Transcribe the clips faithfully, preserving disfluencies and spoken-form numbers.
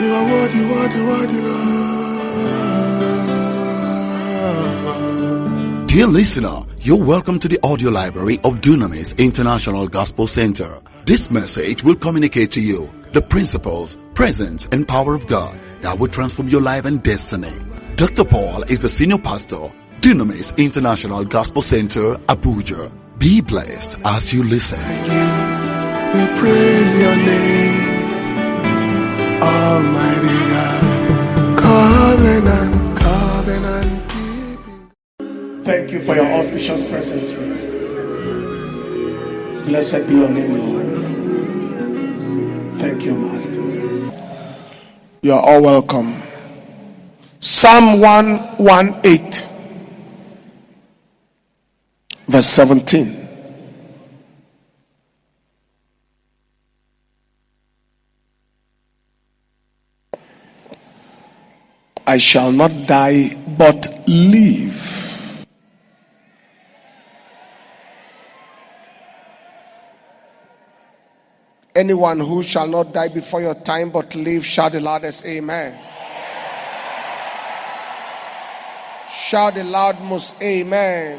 You are worthy, worthy, worthy, Lord. Dear listener, you're welcome to the audio library of Dunamis International Gospel Center. This message will communicate to you the principles, presence, and power of God that will transform your life and destiny. Doctor Paul is the senior pastor, Dunamis International Gospel Center, Abuja. Be blessed as you listen. Thank you. We praise your name, Almighty God. Covenant, covenant keeping. Thank you for your auspicious presence. Blessed be your name, Lord. Thank you, Master. You are all welcome. Psalm one eighteen, verse seventeen. I shall not die but live. Anyone who shall not die before your time but live, shout the loudest amen. Shout the loudest amen.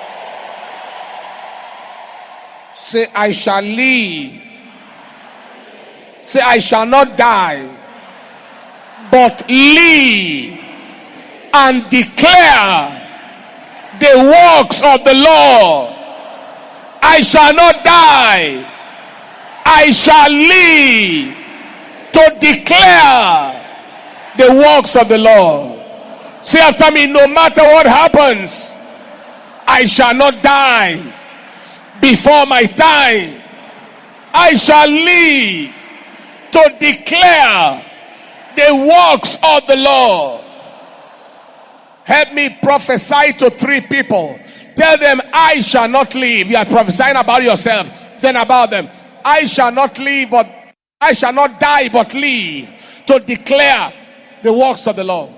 Say, I shall live. Say, I shall not die but live and declare the works of the Lord. I shall not die. I shall live to declare the works of the Lord. Say after me, no matter what happens, I shall not die before my time. I shall live to declare the works of the Lord. Help me prophesy to three people. Tell them, I shall not live. You are prophesying about yourself, then about them. I shall not live, but I shall not die, but live to declare the works of the Lord.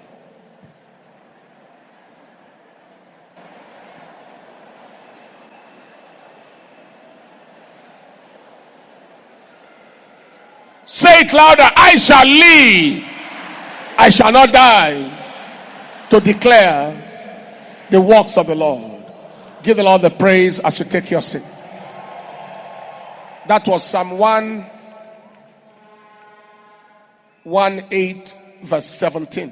Say it louder. I shall live. I shall not die to declare the works of the Lord. Give the Lord the praise as you take your seat. That was Psalm one eighteen, verse seventeen.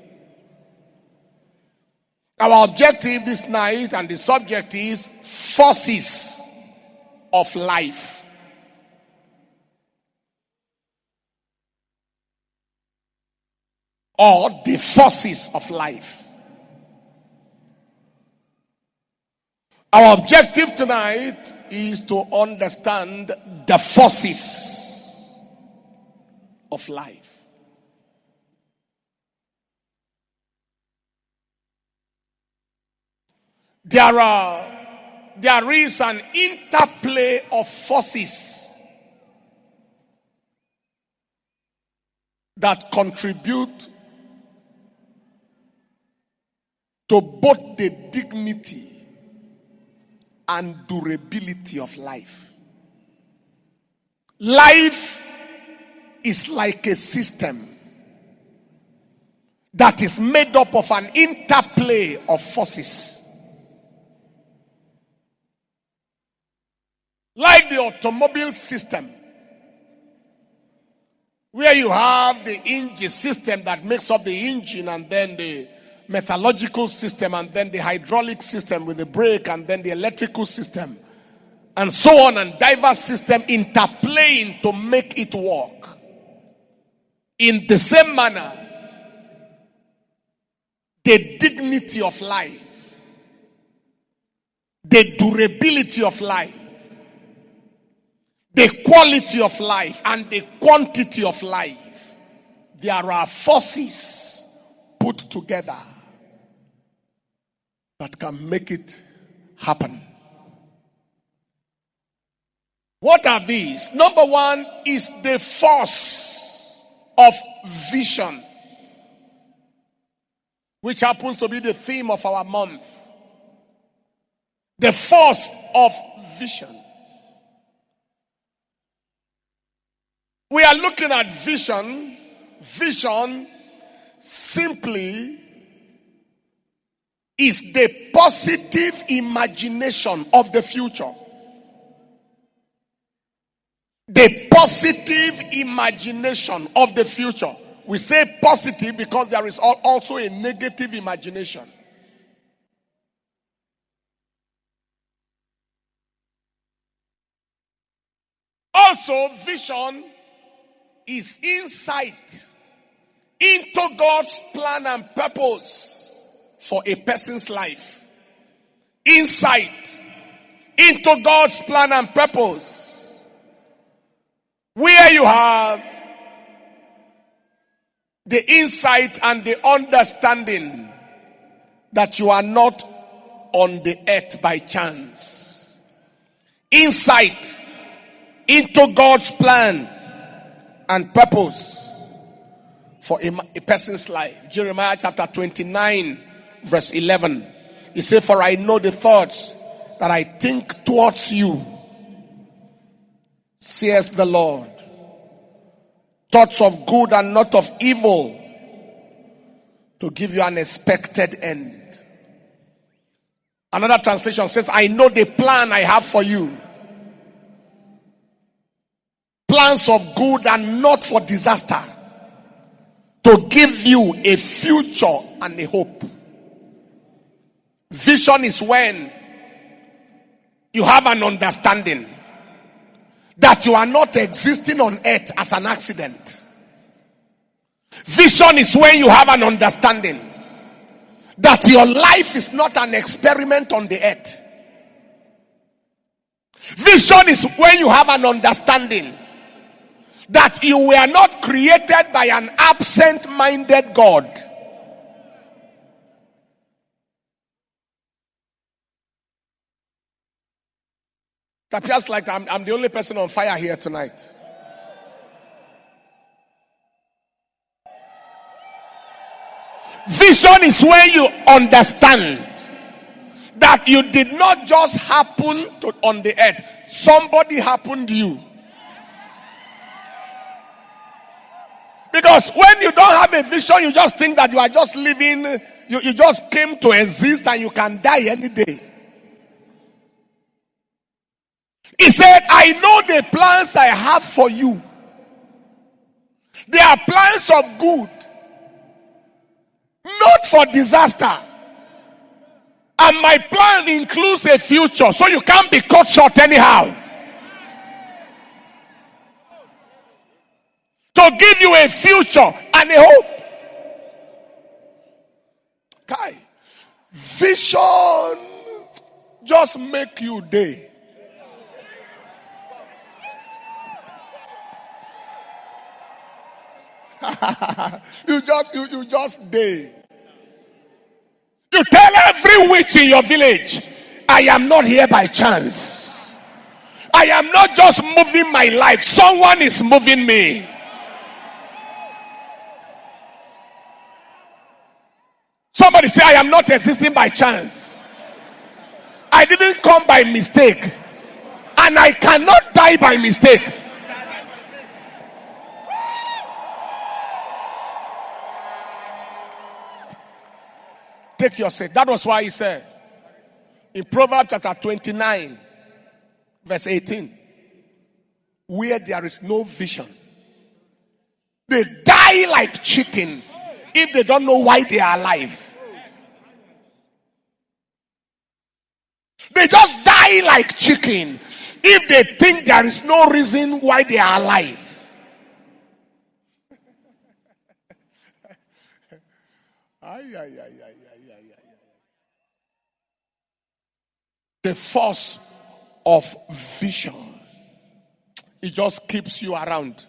Our objective this night and the subject is forces of life. Or the forces of life. Our objective tonight is to understand the forces of life. There are, there is an interplay of forces that contribute to both the dignity and durability of life. Life is like a system that is made up of an interplay of forces. Like the automobile system, where you have the engine system that makes up the engine, and then the metallurgical system, and then the hydraulic system with the brake, and then the electrical system, and so on, and diverse system interplaying to make it work. In the same manner, the dignity of life, the durability of life, the quality of life, and the quantity of life, there are forces put together that can make it happen. What are these? Number one is the force of vision, which happens to be the theme of our month. The force of vision. We are looking at vision Vision simply is the positive imagination of the future. The positive imagination of the future. We say positive because there is also a negative imagination. Also, vision is insight into God's plan and purpose for a person's life. Insight into God's plan and purpose. Where you have the insight and the understanding that you are not on the earth by chance. Insight into God's plan and purpose for a, a person's life. Jeremiah chapter twenty-nine verse eleven. He said, for I know the thoughts that I think towards you, says the Lord. Thoughts of good and not of evil, to give you an expected end. Another translation says, I know the plan I have for you. Plans of good and not for disaster, to give you a future and a hope. Vision is when you have an understanding that you are not existing on earth as an accident. Vision is when you have an understanding that your life is not an experiment on the earth. Vision is when you have an understanding that you were not created by an absent-minded God. It appears like I'm, I'm the only person on fire here tonight. Vision is when you understand that you did not just happen to, on the earth. Somebody happened to you. Because when you don't have a vision, you just think that you are just living, you, you just came to exist and you can die any day. He said, I know the plans I have for you. They are plans of good, not for disaster. And my plan includes a future, so you can't be cut short anyhow. To give you a future and a hope. Kai, vision just make you day. you just you, you just day. You tell every witch in your village, I am not here by chance. I am not just moving my life. Someone is moving me. Somebody say, I am not existing by chance. I didn't come by mistake. And I cannot die by mistake. Take your seat. That was why he said in Proverbs chapter twenty-nine, verse eighteen, where there is no vision, they die like chicken if they don't know why they are alive. They just die like chicken if they think there is no reason why they are alive. ay, ay, ay, ay, ay, ay, ay. The force of vision, it just keeps you around.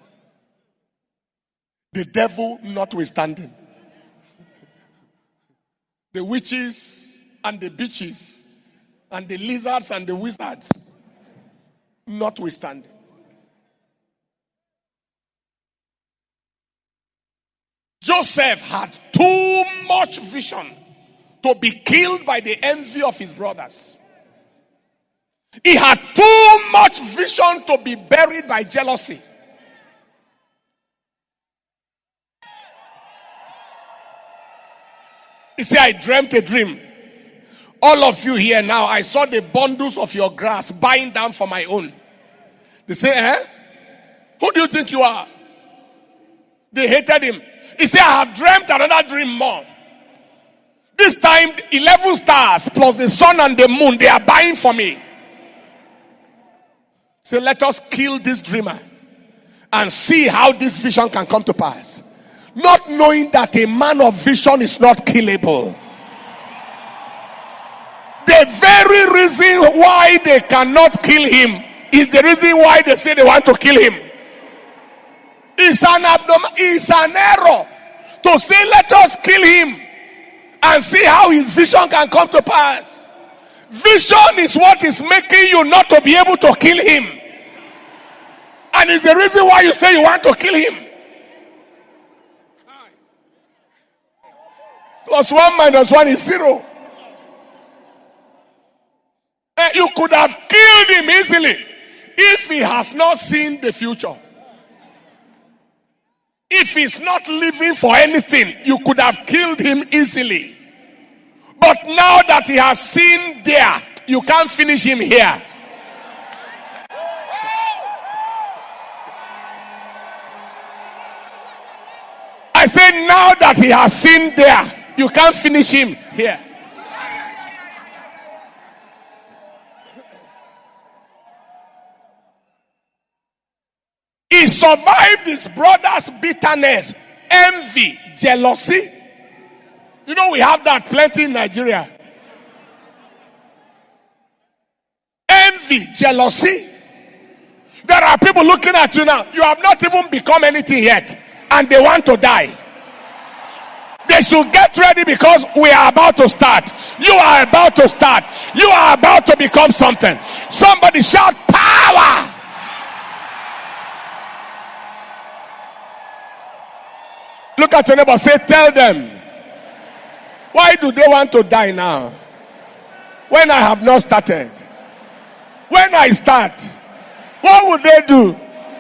The devil notwithstanding. The witches and the bitches and the lizards and the wizards notwithstanding. Joseph had too much vision to be killed by the envy of his brothers. He had too much vision to be buried by jealousy. He said, I dreamt a dream. All of you here now, I saw the bundles of your grass buying down for my own. They say, eh? Who do you think you are? They hated him. He said, I have dreamt another dream more. This time, eleven stars plus the sun and the moon, they are buying for me. So let us kill this dreamer and see how this vision can come to pass. Not knowing that a man of vision is not killable. The very reason why they cannot kill him is the reason why they say they want to kill him. It's an abnormal, it's an error to say let us kill him and see how his vision can come to pass. Vision is what is making you not to be able to kill him. And it's the reason why you say you want to kill him. Plus one minus one is zero. And you could have killed him easily if he has not seen the future. If he's not living for anything, you could have killed him easily. But now that he has seen there, you can't finish him here. I say now that he has seen there, you can't finish him here. He survived his brother's bitterness, envy, jealousy. You know, we have that plenty in Nigeria. Envy, jealousy. There are people looking at you now. You have not even become anything yet, and they want to die. They should get ready because we are about to start. You are about to start. You are about to become something. Somebody shout power. Look at your neighbor, say, tell them. Why do they want to die now? When I have not started. When I start, what would they do?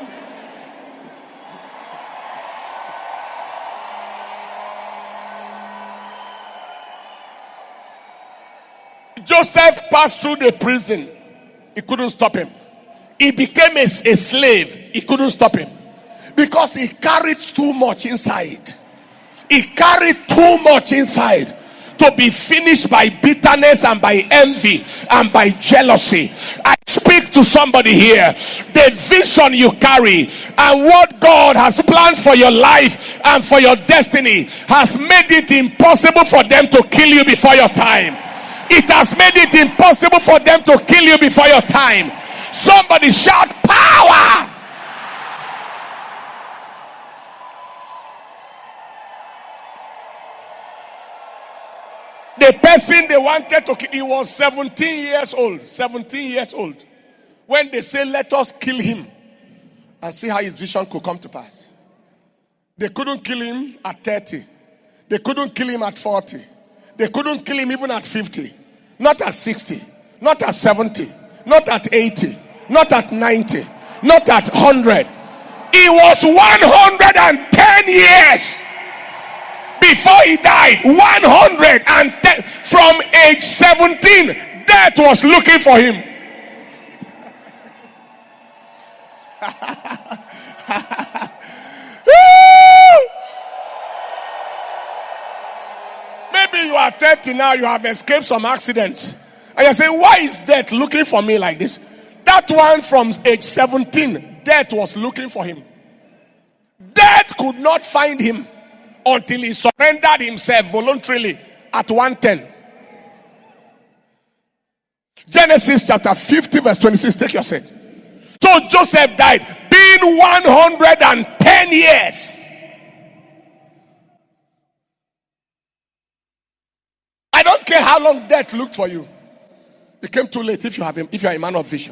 Joseph passed through the prison. He couldn't stop him. He became a, a slave. He couldn't stop him. Because he carried too much inside. He carried too much inside to be finished by bitterness and by envy and by jealousy. I speak to somebody here. The vision you carry and what God has planned for your life and for your destiny has made it impossible for them to kill you before your time. It has made it impossible for them to kill you before your time. Somebody shout power. The person they wanted to kill, he was seventeen years old. seventeen years old. When they say, let us kill him and see how his vision could come to pass. They couldn't kill him at thirty. They couldn't kill him at forty. They couldn't kill him even at fifty. Not at sixty. Not at seventy. Not at eighty. Not at ninety. Not at one hundred. It was one hundred ten years. Before he died, one hundred ten, from age seventeen, death was looking for him. Maybe you are thirty now, you have escaped some accidents. And you say, why is death looking for me like this? That one from age seventeen, death was looking for him. Death could not find him until he surrendered himself voluntarily at one ten. Genesis chapter fifty verse twenty-six. Take your seat. So Joseph died being one hundred ten years. I don't care how long death looked for you. It came too late if you have him, if you are a man of vision.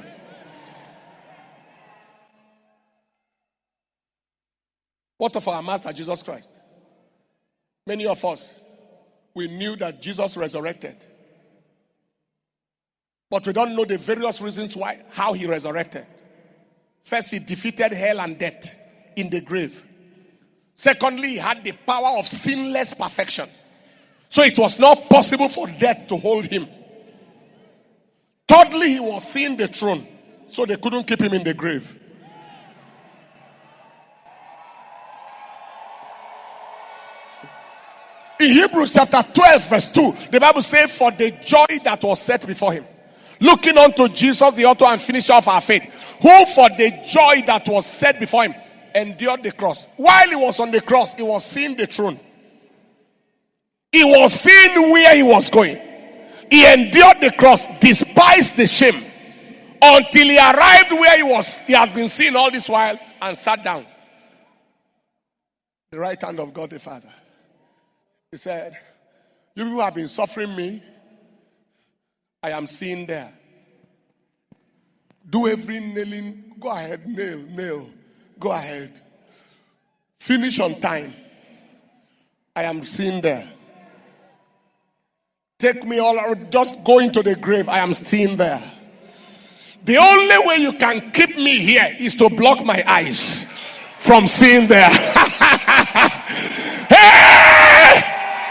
What of our Master Jesus Christ? Many of us, we knew that Jesus resurrected. But we don't know the various reasons why, how he resurrected. First, he defeated hell and death in the grave. Secondly, he had the power of sinless perfection. So it was not possible for death to hold him. Thirdly, he was seeing the throne. So they couldn't keep him in the grave. In Hebrews chapter twelve verse two, the Bible says, for the joy that was set before him, looking unto Jesus, the author and finisher of our faith, who for the joy that was set before him endured the cross. While he was on the cross, he was seeing the throne. He was seeing where he was going. He endured the cross, despised the shame, until he arrived where he was. He has been seeing all this while and sat down. The right hand of God the Father. He said, you people have been suffering me. I am seeing there. Do every nailing. Go ahead, nail, nail. Go ahead. Finish on time. I am seeing there. Take me all out. Just go into the grave. I am seeing there. The only way you can keep me here is to block my eyes from seeing there. Hey!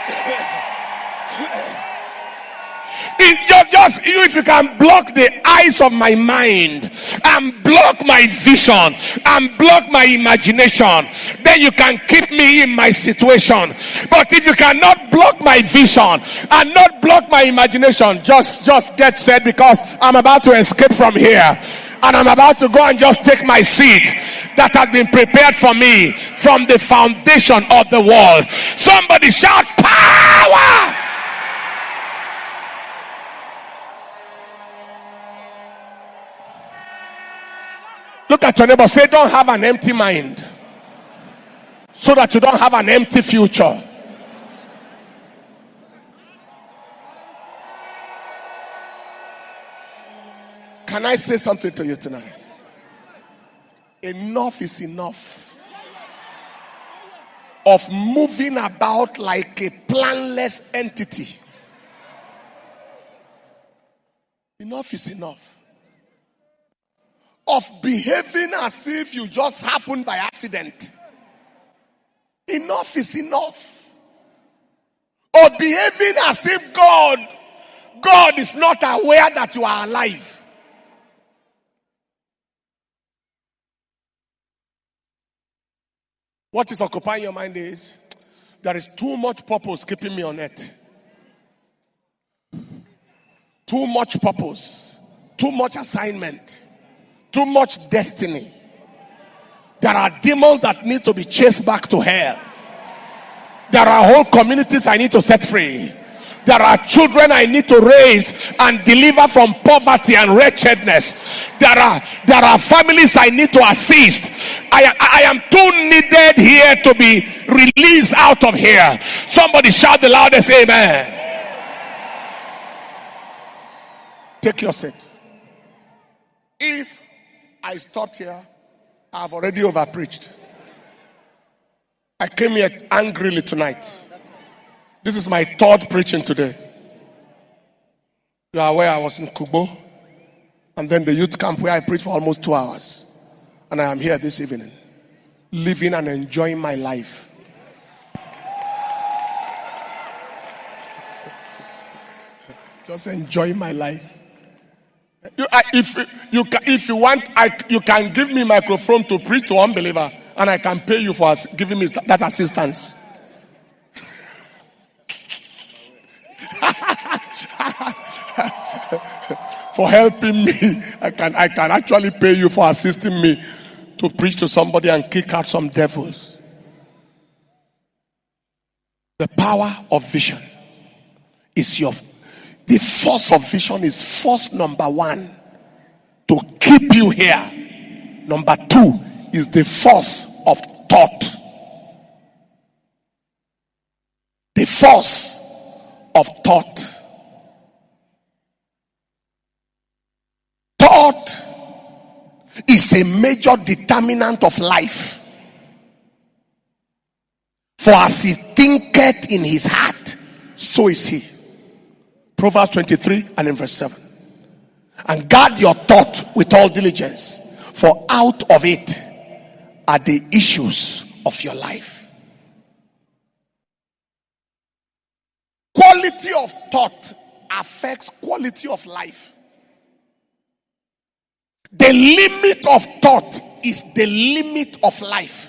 It just, just if you can block the eyes of my mind and block my vision and block my imagination, then you can keep me in my situation. But if you cannot block my vision and not block my imagination, just just get set, because I'm about to escape from here and I'm about to go and just take my seat that has been prepared for me from the foundation of the world. Somebody shout power! Look at your neighbor. Say, don't have an empty mind, so that you don't have an empty future. Can I say something to you tonight? Enough is enough of moving about like a planless entity. Enough is enough of behaving as if you just happened by accident. Enough is enough of behaving as if God, God is not aware that you are alive. What is occupying your mind is, there is too much purpose keeping me on earth. Too much purpose. Too much assignment. Too much destiny. There are demons that need to be chased back to hell. There are whole communities I need to set free. There are children I need to raise and deliver from poverty and wretchedness. There are, there are families I need to assist. I, I am too needed here to be released out of here. Somebody shout the loudest amen. Take your seat. If I stopped here, I've already overpreached. I came here angrily tonight. This is my third preaching today. You are aware I was in Kubo, and then the youth camp where I preached for almost two hours. And I am here this evening, living and enjoying my life. Just enjoying my life. You, I, if you if you want, I, you can give me microphone to preach to unbeliever, and I can pay you for giving me that assistance. For helping me, I can I can actually pay you for assisting me to preach to somebody and kick out some devils. The power of vision is your. The force of vision is force number one to keep you here. Number two is the force of thought. The force of thought. Thought is a major determinant of life. For as he thinketh in his heart, so is he. Proverbs twenty-three and in verse seven. And guard your thought with all diligence, for out of it are the issues of your life. quality of thought affects quality of life. The limit of thought is the limit of life.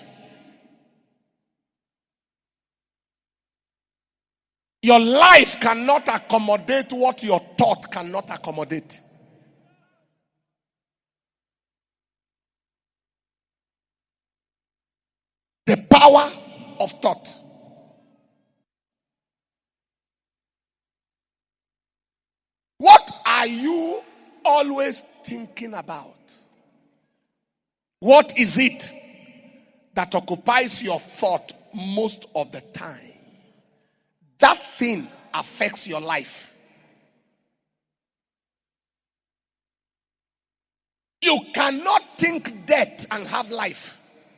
Your life cannot accommodate what your thought cannot accommodate. The power of thought. What are you always thinking about? What is it that occupies your thought most of the time? That thing affects your life. You cannot think death and have life.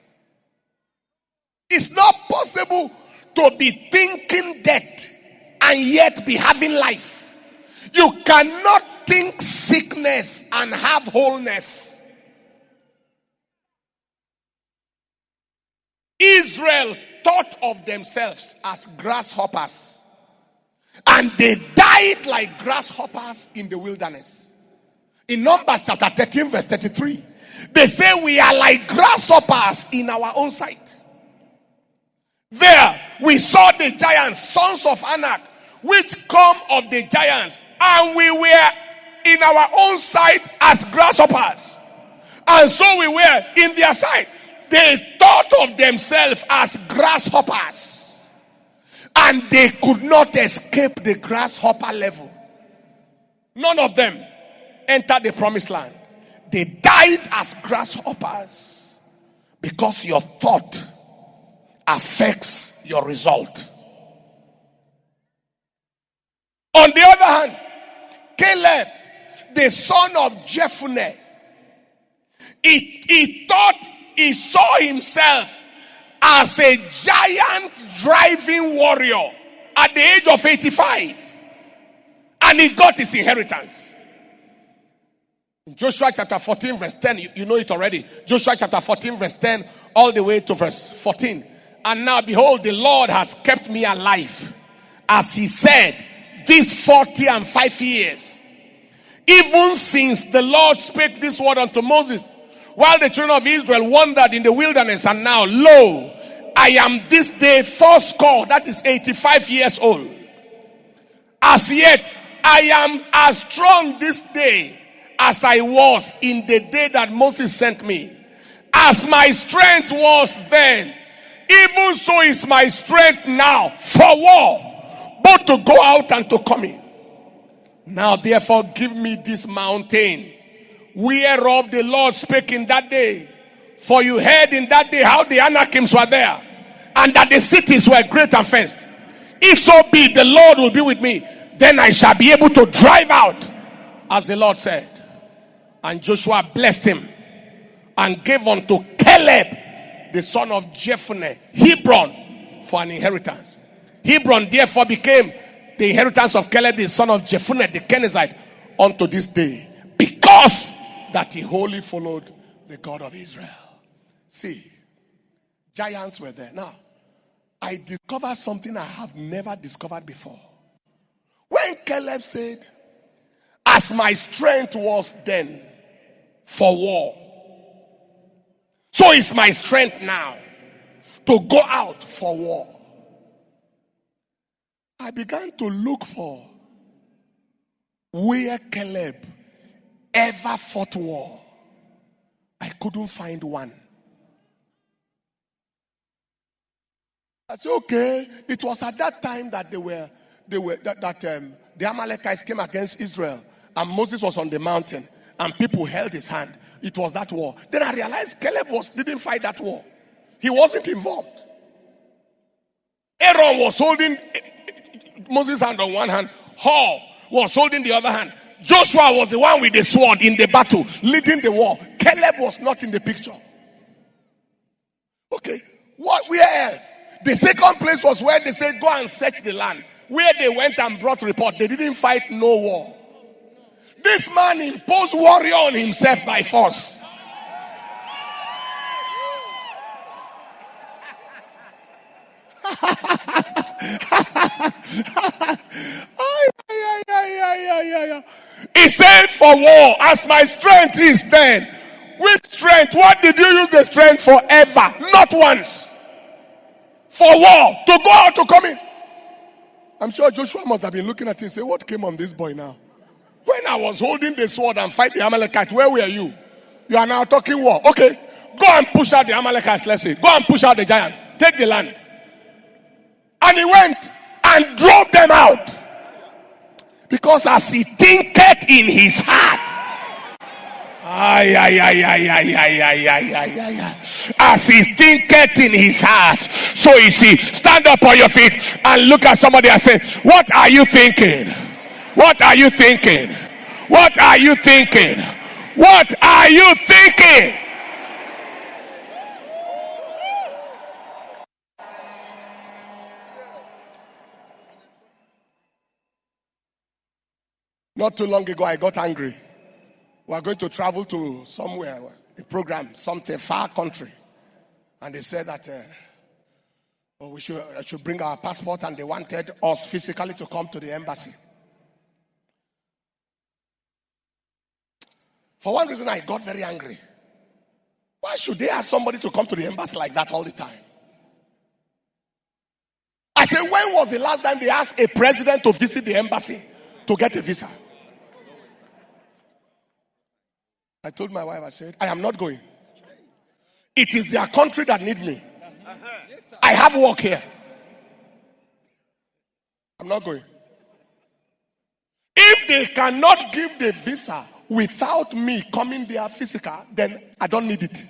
It's not possible to be thinking death and yet be having life. You cannot think sickness and have wholeness. Israel thought of themselves as grasshoppers, and they died like grasshoppers in the wilderness. In Numbers chapter thirteen verse thirty-three, they say we are like grasshoppers in our own sight. There we saw the giants, sons of Anak, which come of the giants, and we were in our own sight as grasshoppers, and so we were in their sight. They thought of themselves as grasshoppers, and they could not escape the grasshopper level. None of them entered the promised land. They died as grasshoppers because your thought affects your result. On the other hand, Caleb, the son of Jephunneh, he, he thought he saw himself as a giant driving warrior at the age of eighty-five, and he got his inheritance. In Joshua chapter fourteen verse ten, you, you know it already. Joshua chapter fourteen verse ten all the way to verse fourteen. And now behold, the Lord has kept me alive, as he said, these forty and five years, even since the Lord spake this word unto Moses, while the children of Israel wandered in the wilderness. And now, lo, I am this day fourscore, that is eighty-five years old. As yet, I am as strong this day as I was in the day that Moses sent me. As my strength was then, even so is my strength now for war, both to go out and to come in. Now therefore give me this mountain, whereof the Lord spake in that day. For you heard in that day how the Anakims were there, and that the cities were great and fenced. If so be the Lord will be with me, then I shall be able to drive out, as the Lord said. And Joshua blessed him, and gave unto Caleb, the son of Jephunneh, Hebron for an inheritance. Hebron therefore became the inheritance of Caleb, the son of Jephunneh, the Kenizzite, unto this day, because that he wholly followed the God of Israel. See, giants were there. Now, I discovered something I have never discovered before. When Caleb said, as my strength was then for war, so is my strength now to go out for war. I began to look for where Caleb ever fought war. I couldn't find one. I said, okay, it was at that time that they were, they were that, that um, the Amalekites came against Israel, and Moses was on the mountain, and people held his hand. It was that war. Then I realized Caleb was didn't fight that war. He wasn't involved. Aaron was holding Moses' hand on one hand. Hur was holding the other hand. Joshua was the one with the sword in the battle, leading the war. Caleb was not in the picture. Okay, what? Where else? The second place was where they said, go and search the land. Where they went and brought report. They didn't fight no war. This man imposed warrior on himself by force. He said, for war, as my strength is then. With strength, what did you use the strength for ever? Not once. For war, to go out, to come in. I'm sure Joshua must have been looking at him and say, what came on this boy now? When I was holding the sword and fight the Amalekites, where were you? You are now talking war. Okay, go and push out the Amalekites, let's say. Go and push out the giant. Take the land. And he went and drove them out. Because as he thinketh in his heart, ay, ay, ay, ay, ay, ay, ay, ay, ay, ay, ay. As he thinketh in his heart, so is he. Stand up on your feet and look at somebody and say, what are you thinking? What are you thinking? What are you thinking? What are you thinking? Not too long ago, I got angry. We are going to travel to somewhere, a program, something far country. And they said that uh, oh, we should, uh, should bring our passport, and they wanted us physically to come to the embassy. For one reason, I got very angry. Why should they ask somebody to come to the embassy like that all the time? I said, when was the last time they asked a president to visit the embassy to get a visa? I told my wife, I said, I am not going. It is their country that need me. I have work here. I'm not going. If they cannot give the visa without me coming there physical, then I don't need it.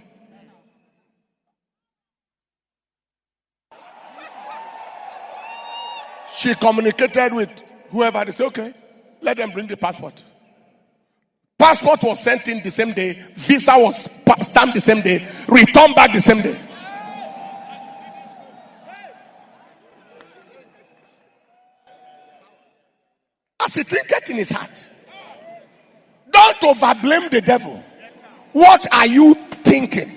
She communicated with whoever. They said, okay, let them bring the passport. Passport was sent in the same day. Visa was stamped the same day. Returned back the same day. As he thinketh in his heart. Don't overblame the devil. What are you thinking?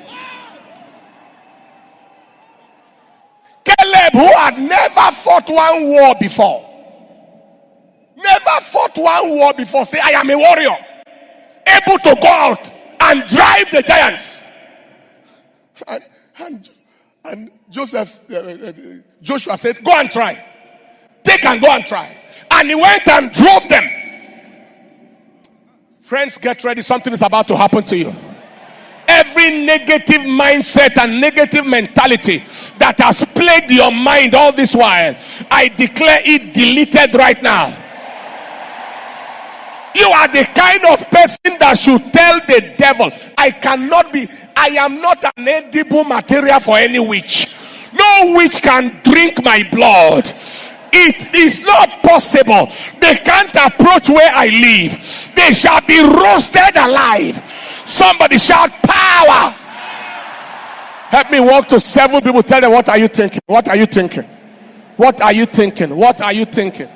Caleb, who had never fought one war before. Never fought one war before. Say, I am a warrior. Able to go out and drive the giants. And, and, and Joseph, uh, Joshua said, go and try. Take and go and try. And he went and drove them. Friends, get ready. Something is about to happen to you. Every negative mindset and negative mentality that has plagued your mind all this while, I declare it deleted right now. You are the kind of person that should tell the devil, I cannot be, I am not an edible material for any witch. No witch can drink my blood. It is not possible. They can't approach where I live. They shall be roasted alive. Somebody shout power. Help me walk to several people. Tell them, what are you thinking? What are you thinking? What are you thinking? What are you thinking?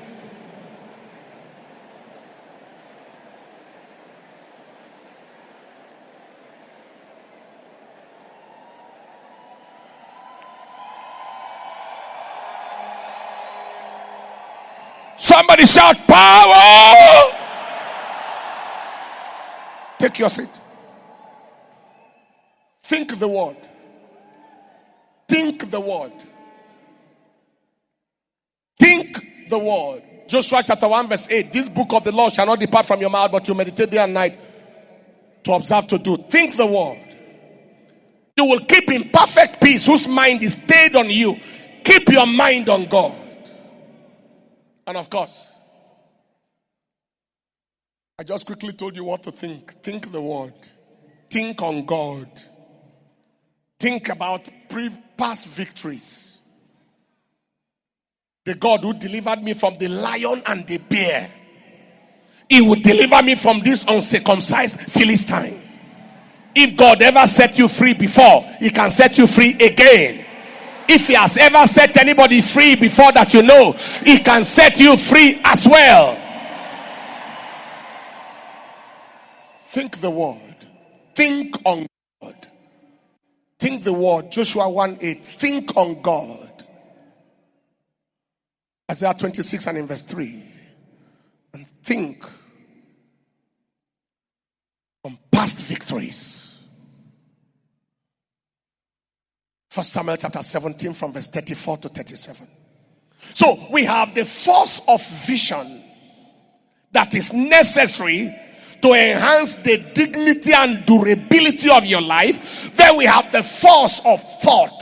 Somebody shout power. Take your seat. Think the word. Think the word. Think the word. Joshua chapter one verse eight. This book of the law shall not depart from your mouth, but you meditate day and night to observe to do. Think the word. You will keep in perfect peace whose mind is stayed on you. Keep your mind on God. And of course, I just quickly told you what to think. Think the word. Think on God. Think about pre- past victories. The God who delivered me from the lion and the bear, He would deliver me from this uncircumcised Philistine. If God ever set you free before, He can set you free again. If He has ever set anybody free before that, you know, He can set you free as well. Think the word. Think on God. Think the word. Joshua one eight. Think on God. Isaiah twenty-six and in verse three. And think on past victories. First Samuel chapter seventeen from verse thirty-four to thirty-seven. So we have the force of vision that is necessary to enhance the dignity and durability of your life. Then we have the force of thought,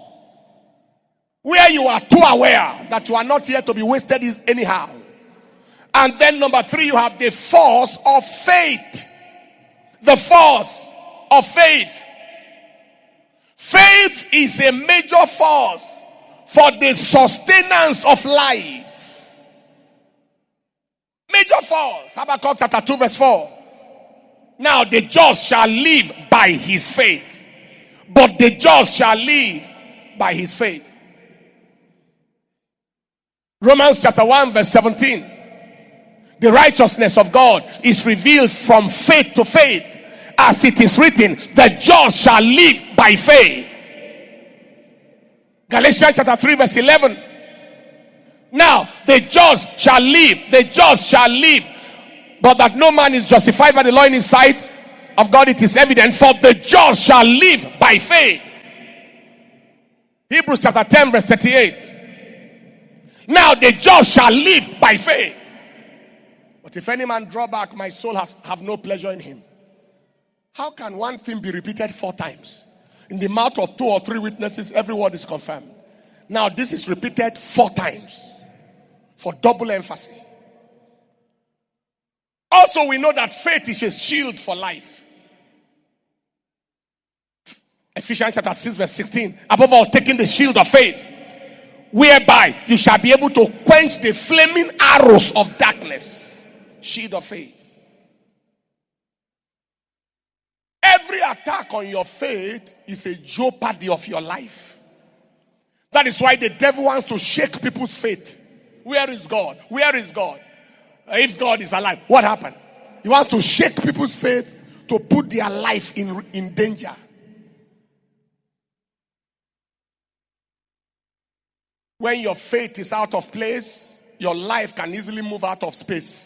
where you are too aware that you are not here to be wasted anyhow. And then number three, you have the force of faith. The force of faith. Faith is a major force for the sustenance of life. Major force. Habakkuk chapter two verse four. Now the just shall live by his faith. But the just shall live by his faith. Romans chapter one verse seventeen. The righteousness of God is revealed from faith to faith. As it is written, the just shall live by faith. Galatians chapter three verse eleven. Now the just shall live, the just shall live, but that no man is justified by the law in his sight of God, it is evident, for the just shall live by faith. Hebrews chapter ten verse thirty-eight. Now the just shall live by faith. But if any man draw back, my soul has have no pleasure in him. How can one thing be repeated four times? In the mouth of two or three witnesses, every word is confirmed. Now this is repeated four times for double emphasis. Also, we know that faith is a shield for life. Ephesians chapter six verse sixteen. Above all, taking the shield of faith, whereby you shall be able to quench the flaming arrows of darkness. Shield of faith. Every attack on your faith is a jeopardy of your life. That is why the devil wants to shake people's faith. Where is God? Where is God? If God is alive, what happened? He wants to shake people's faith to put their life in, in danger. When your faith is out of place, your life can easily move out of space.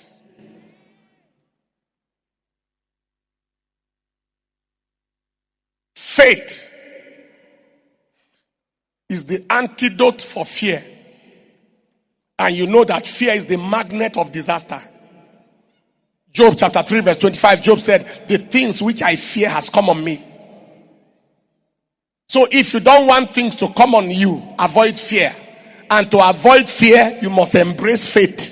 Faith is the antidote for fear. And you know that fear is the magnet of disaster. Job chapter three verse twenty-five, Job said, the things which I fear has come on me. So if you don't want things to come on you, avoid fear. And to avoid fear, you must embrace faith.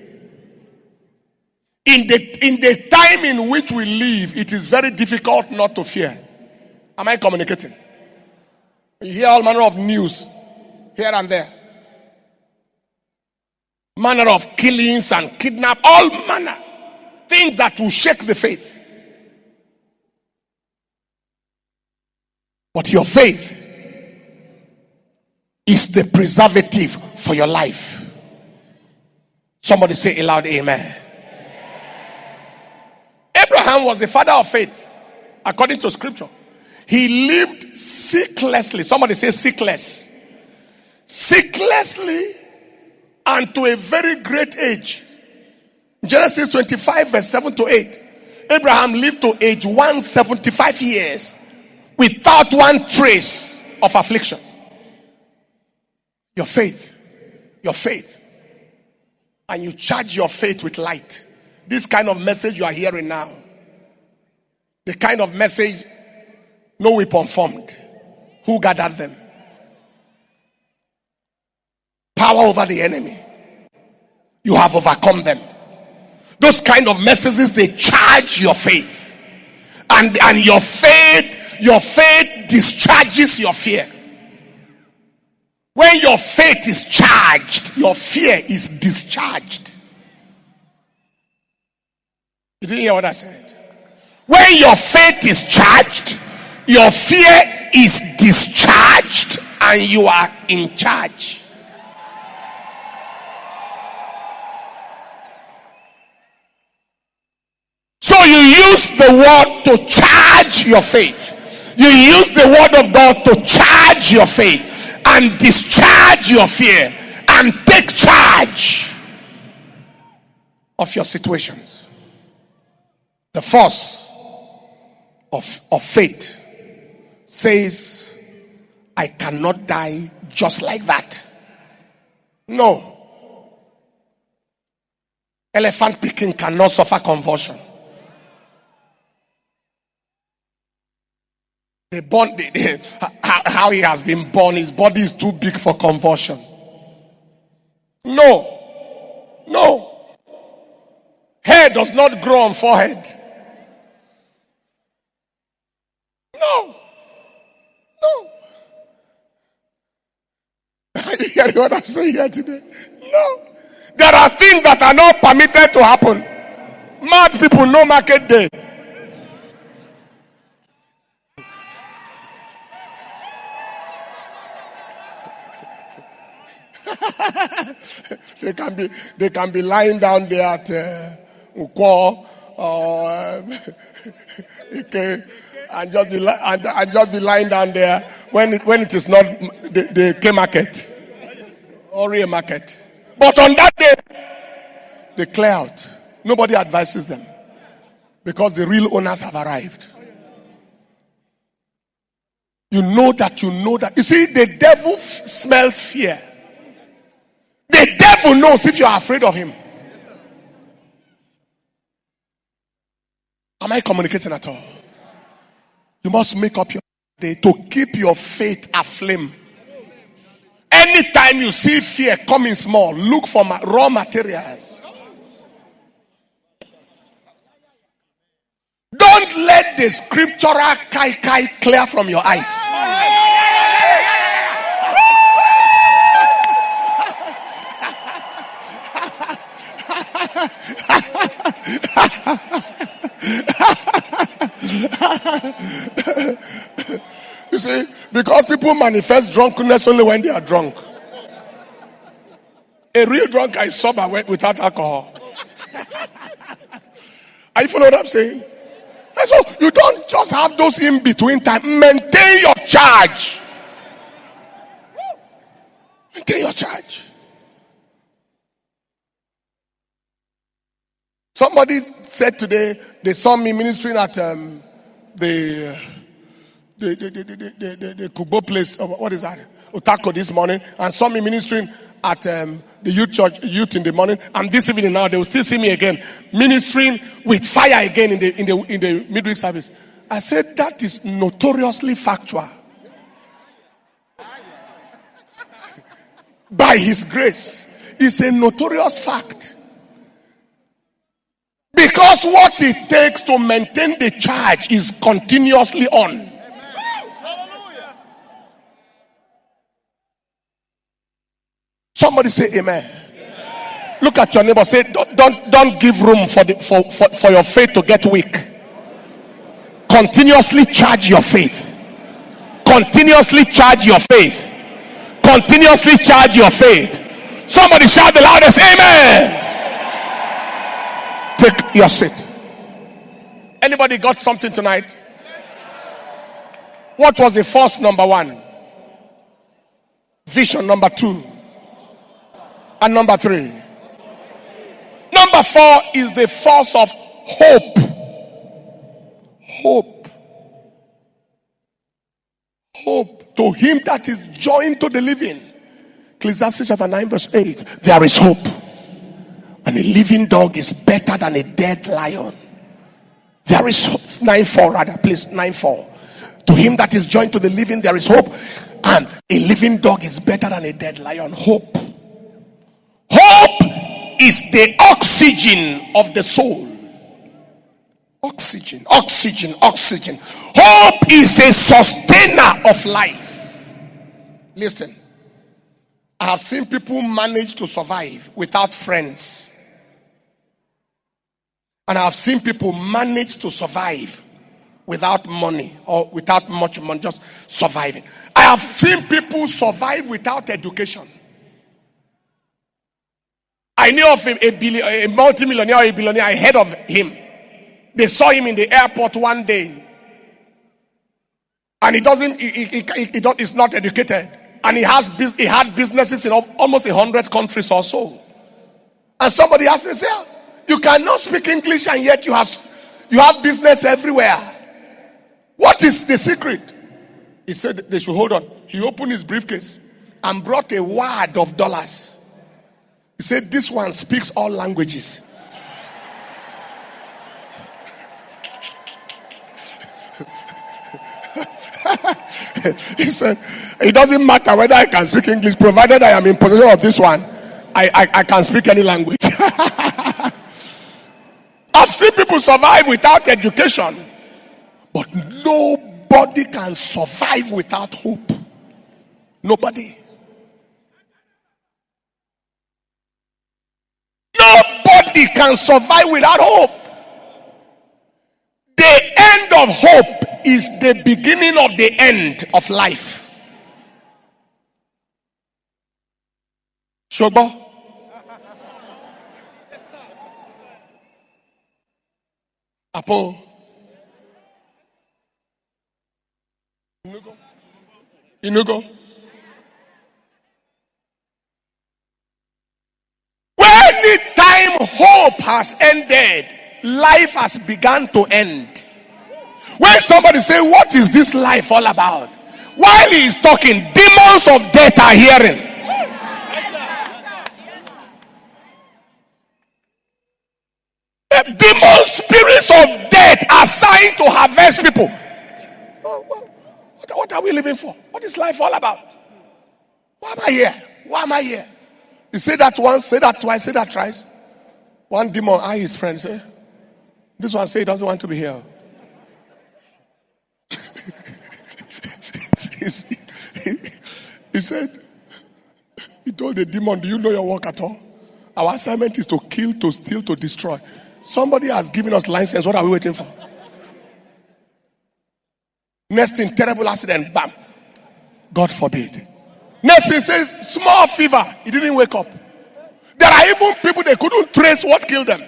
In the, in the time in which we live, it is very difficult not to fear. Am I communicating? You hear all manner of news here and there. Manner of killings and kidnap, all manner. Things that will shake the faith. But your faith is the preservative for your life. Somebody say aloud, amen. Abraham was the father of faith, according to scripture. He lived sicklessly. Somebody say sickless. Sicklessly and to a very great age. Genesis twenty-five verse seven to eight. Abraham lived to age one hundred seventy-five years without one trace of affliction. Your faith. Your faith. And you charge your faith with light. This kind of message you are hearing now. The kind of message no weapon formed. Who gathered them? Power over the enemy. You have overcome them. Those kind of messages, they charge your faith. And, and your faith, your faith discharges your fear. When your faith is charged, your fear is discharged. You didn't hear what I said? When your faith is charged, your fear is discharged and you are in charge. So you use the word to charge your faith. You use the word of God to charge your faith and discharge your fear. and take charge of your situations. The force of, of faith says, I cannot die just like that. No. Elephant picking cannot suffer convulsion. They born, they, they, how, how he has been born, his body is too big for convulsion. No. No. Hair does not grow on forehead. No. No. You hear what I'm saying here today? No. There are things that are not permitted to happen. Mad people, no market day. they can be they can be lying down there at uh, Ukwo or um, okay, and just be li- and, and just be lying down there when it, when it is not the, the K market or real market. But on that day, they clear out. Nobody advises them because the real owners have arrived. You know that you know that. You see, the devil f- smells fear. The devil knows if you are afraid of him. Am I communicating at all? You must make up your day to keep your faith aflame. Anytime you see fear coming small, look for ma- raw materials. Don't let the scriptural kai kai clear from your eyes. You see, because people manifest drunkenness only when they are drunk. A real drunk is sober without alcohol. Are you following what I'm saying? And so you don't just have those in between time. Maintain your charge. Maintain your charge. Somebody said today they saw me ministering at um, the, the, the, the, the, the, the, the Kubo place. What is that? Otako this morning. And saw me ministering at um, the youth church, youth in the morning. And this evening now they will still see me again ministering with fire again in the in the in the midweek service. I said that is notoriously factual. By His grace, it's a notorious fact. Because what it takes to maintain the charge is continuously on. Somebody say amen. Amen. Look at your neighbor. Say, don't, don't, don't give room for, the, for, for, for your faith to get weak. Continuously charge your faith. Continuously charge your faith. Continuously charge your faith. Somebody shout the loudest, amen. Take your seat. Anybody got something tonight? What was the force number one? Vision number two. And number three. Number four is the force of hope. Hope. Hope. To him that is joined to the living. Ecclesiastes chapter nine verse eight. There is hope. And a living dog is better than a dead lion. There is hope. nine four rather, please. nine four. To him that is joined to the living, there is hope. And a living dog is better than a dead lion. Hope. Hope is the oxygen of the soul. Oxygen, oxygen, oxygen. Hope is a sustainer of life. Listen. I have seen people manage to survive without friends. And I have seen people manage to survive without money or without much money, just surviving. I have seen people survive without education. I knew of a, a, billion, a multi-millionaire or a billionaire. I heard of him. They saw him in the airport one day. And he doesn't, he, he, he, he, he's not educated. And he has he had businesses in almost a hundred countries or so. And somebody asked him, say, you cannot speak English and yet you have you have business everywhere. What is the secret? He said they should hold on. He opened his briefcase and brought a wad of dollars. He said, this one speaks all languages. He said, it doesn't matter whether I can speak English, provided I am in possession of this one, I, I, I can speak any language. I've seen people survive without education, but nobody can survive without hope. Nobody. Nobody can survive without hope. The end of hope is the beginning of the end of life. Shogbo. Apo. Inugo. Inugo. Anytime hope has ended, life has begun to end. When somebody say, what is this life all about? While he is talking, demons of death are hearing. The demon spirits of death are assigned to harvest people. What, what are we living for? What is life all about? Why am I here? Why am I here? You say that once, say that twice, say that thrice. One demon eye his friend, say, this one say he doesn't want to be here. he, he, he said, he told the demon, do you know your work at all? Our assignment is to kill, to steal, to destroy. Somebody has given us license. What are we waiting for? Next thing, terrible accident, bam. God forbid. Next thing says, small fever. He didn't wake up. There are even people they couldn't trace what killed them.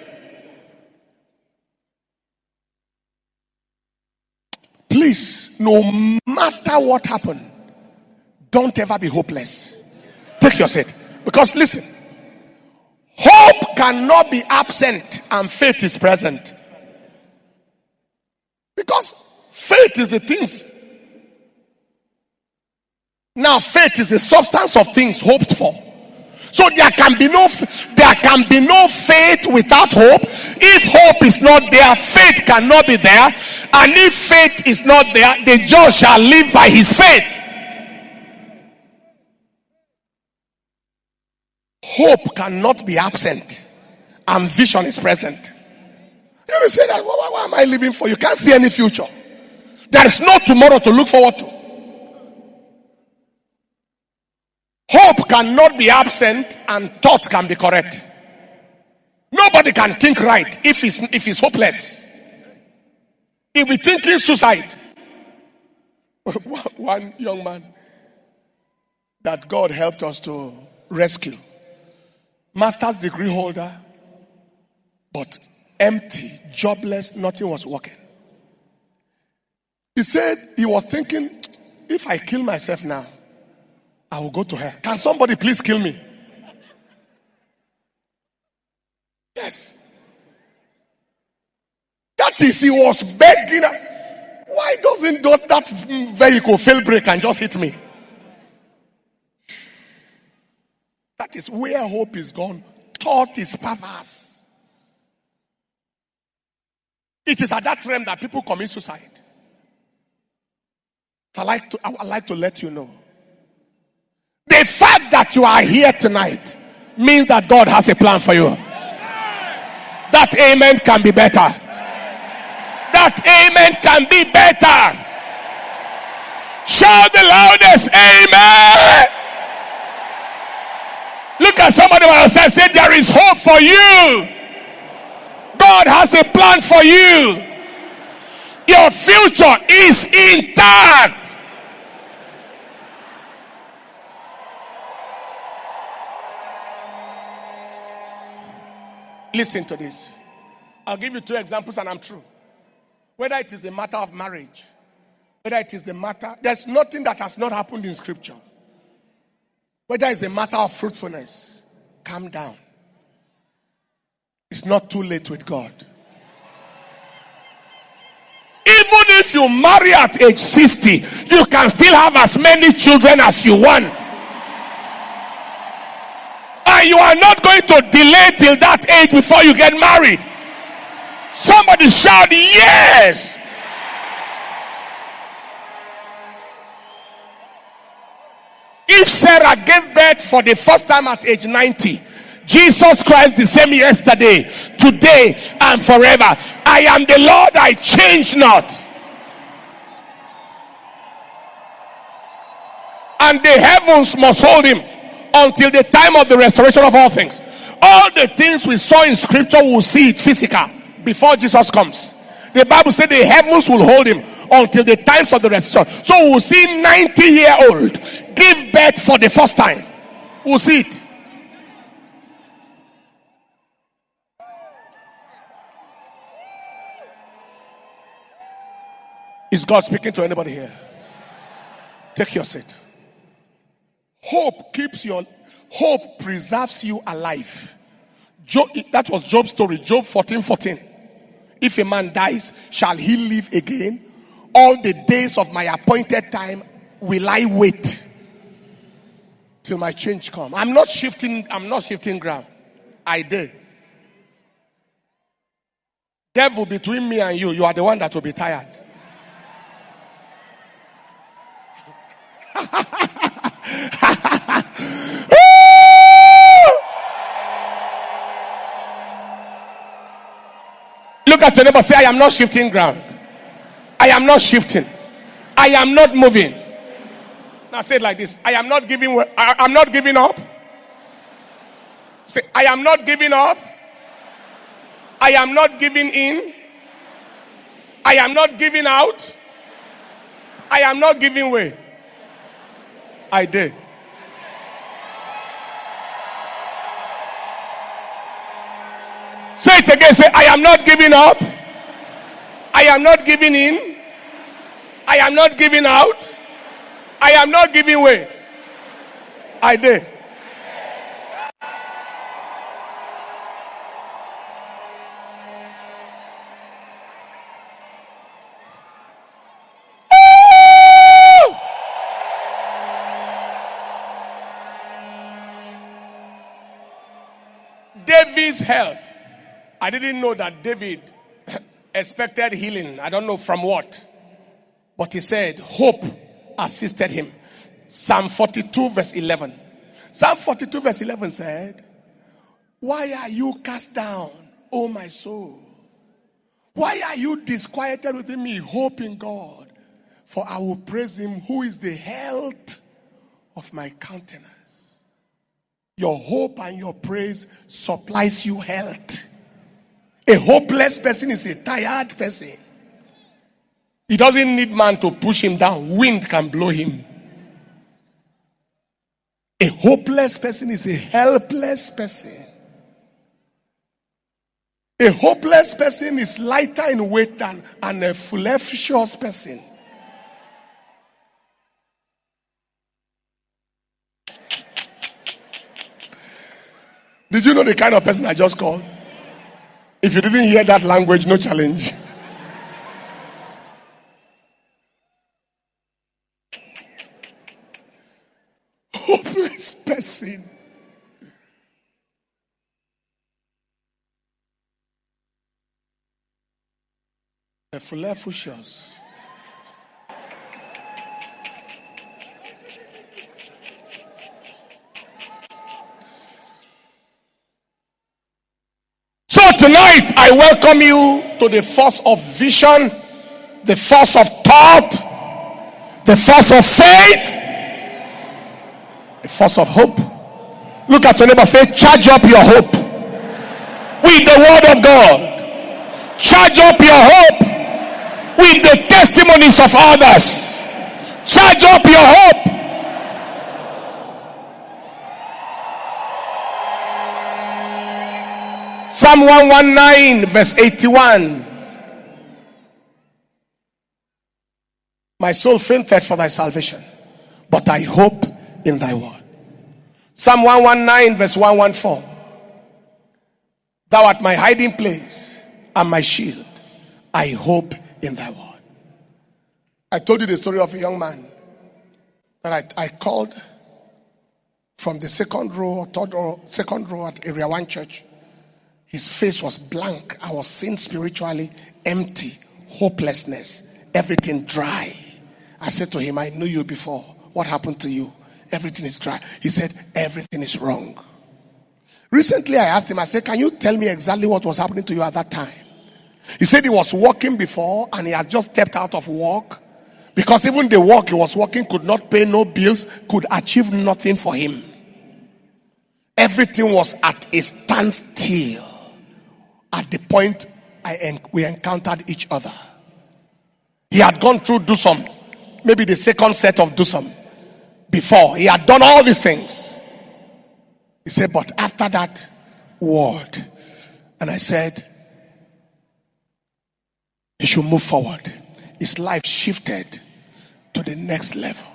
Please, no matter what happened, don't ever be hopeless. Take your seat. Because listen, hope cannot be absent and faith is present. Because faith is the things. Now faith is the substance of things hoped for. So there can be no there can be no faith without hope. If hope is not there, faith cannot be there. And if faith is not there, the just shall live by his faith. Hope cannot be absent and vision is present. You will say that, what, what am I living for? You can't see any future. There is no tomorrow to look forward to. Hope cannot be absent and thought can be correct. Nobody can think right if he's, if he's hopeless. He'll be thinking suicide. One young man that God helped us to rescue, master's degree holder, but empty, jobless, nothing was working. He said he was thinking, if I kill myself now, I will go to hell. Can somebody please kill me? Yes. That is, he was begging. Why doesn't that vehicle fail brake and just hit me? That is where hope is gone. Thought is perverse. It is at that realm that people commit suicide. I like to, I would like to let you know. The fact that you are here tonight means that God has a plan for you. That amen can be better. That amen can be better. Shout the loudest amen. Look at somebody else and say, there is hope for you. God has a plan for you. Your future is intact. Listen to this. I'll give you two examples and I'm through. Whether it is the matter of marriage, whether it is the matter, there's nothing that has not happened in scripture. Whether it's a matter of fruitfulness, calm down. It's not too late with God. Even if you marry at age sixty, you can still have as many children as you want. And you are not going to delay till that age before you get married. Somebody shout yes. If Sarah gave birth for the first time at age ninety, Jesus Christ the same yesterday, today, and forever. I am the Lord, I change not. And the heavens must hold him until the time of the restoration of all things. All the things we saw in scripture, we will see it physical before Jesus comes. The Bible said the heavens will hold him until the times of the restoration. So we will see ninety year old give birth for the first time. We'll see it. Is God speaking to anybody here? Take your seat. Hope keeps your hope preserves you alive. Job, that was Job's story. Job fourteen fourteen. If a man dies, shall he live again? All the days of my appointed time will I wait till my change come. I'm not shifting, I'm not shifting ground. I did. Devil between me and you, you are the one that will be tired. Look at your neighbor, say, I am not shifting ground. I am not shifting. I am not moving. Now say it like this. I am not giving I am not giving up. Say, I am not giving up. I am not giving in. I am not giving out. I am not giving way. I did. Say it again. Say, I am not giving up. I am not giving in. I am not giving out. I am not giving way. I did. David's health. I didn't know that David expected healing. I don't know from what. But he said, hope assisted him. Psalm forty-two verse eleven. Psalm forty-two verse eleven said, why are you cast down, O my soul? Why are you disquieted within me? Hope in God. For I will praise him who is the health of my countenance. Your hope and your praise supplies you health. A hopeless person is a tired person. He doesn't need man to push him down. Wind can blow him. A hopeless person is a helpless person. A hopeless person is lighter in weight than an a fleshless person. Did you know the kind of person I just called? If you didn't hear that language, no challenge. Hopeless person. A fleshless. Tonight, I welcome you to the force of vision, the force of thought, the force of faith, the force of hope. Look at your neighbor, say, charge up your hope with the word of God. Charge up your hope with the testimonies of others. Charge up your hope. Psalm one nineteen verse eighty-one. My soul fainted for thy salvation, but I hope in thy word. Psalm one nineteen verse one fourteen. Thou art my hiding place and my shield. I hope in thy word. I told you the story of a young man that I, I called from the second row or third row, second row at Area One Church. His face was blank. I was seen spiritually empty, hopelessness, everything dry. I said to him, I knew you before. What happened to you? Everything is dry. He said, everything is wrong. Recently I asked him, I said, can you tell me exactly what was happening to you at that time? He said he was working before and he had just stepped out of work. Because even the work he was working could not pay no bills, could achieve nothing for him. Everything was at a standstill at the point I en- we encountered each other. He had gone through do some, maybe the second set of do some before. He had done all these things. He said, but after that word, and I said, he should move forward. His life shifted to the next level.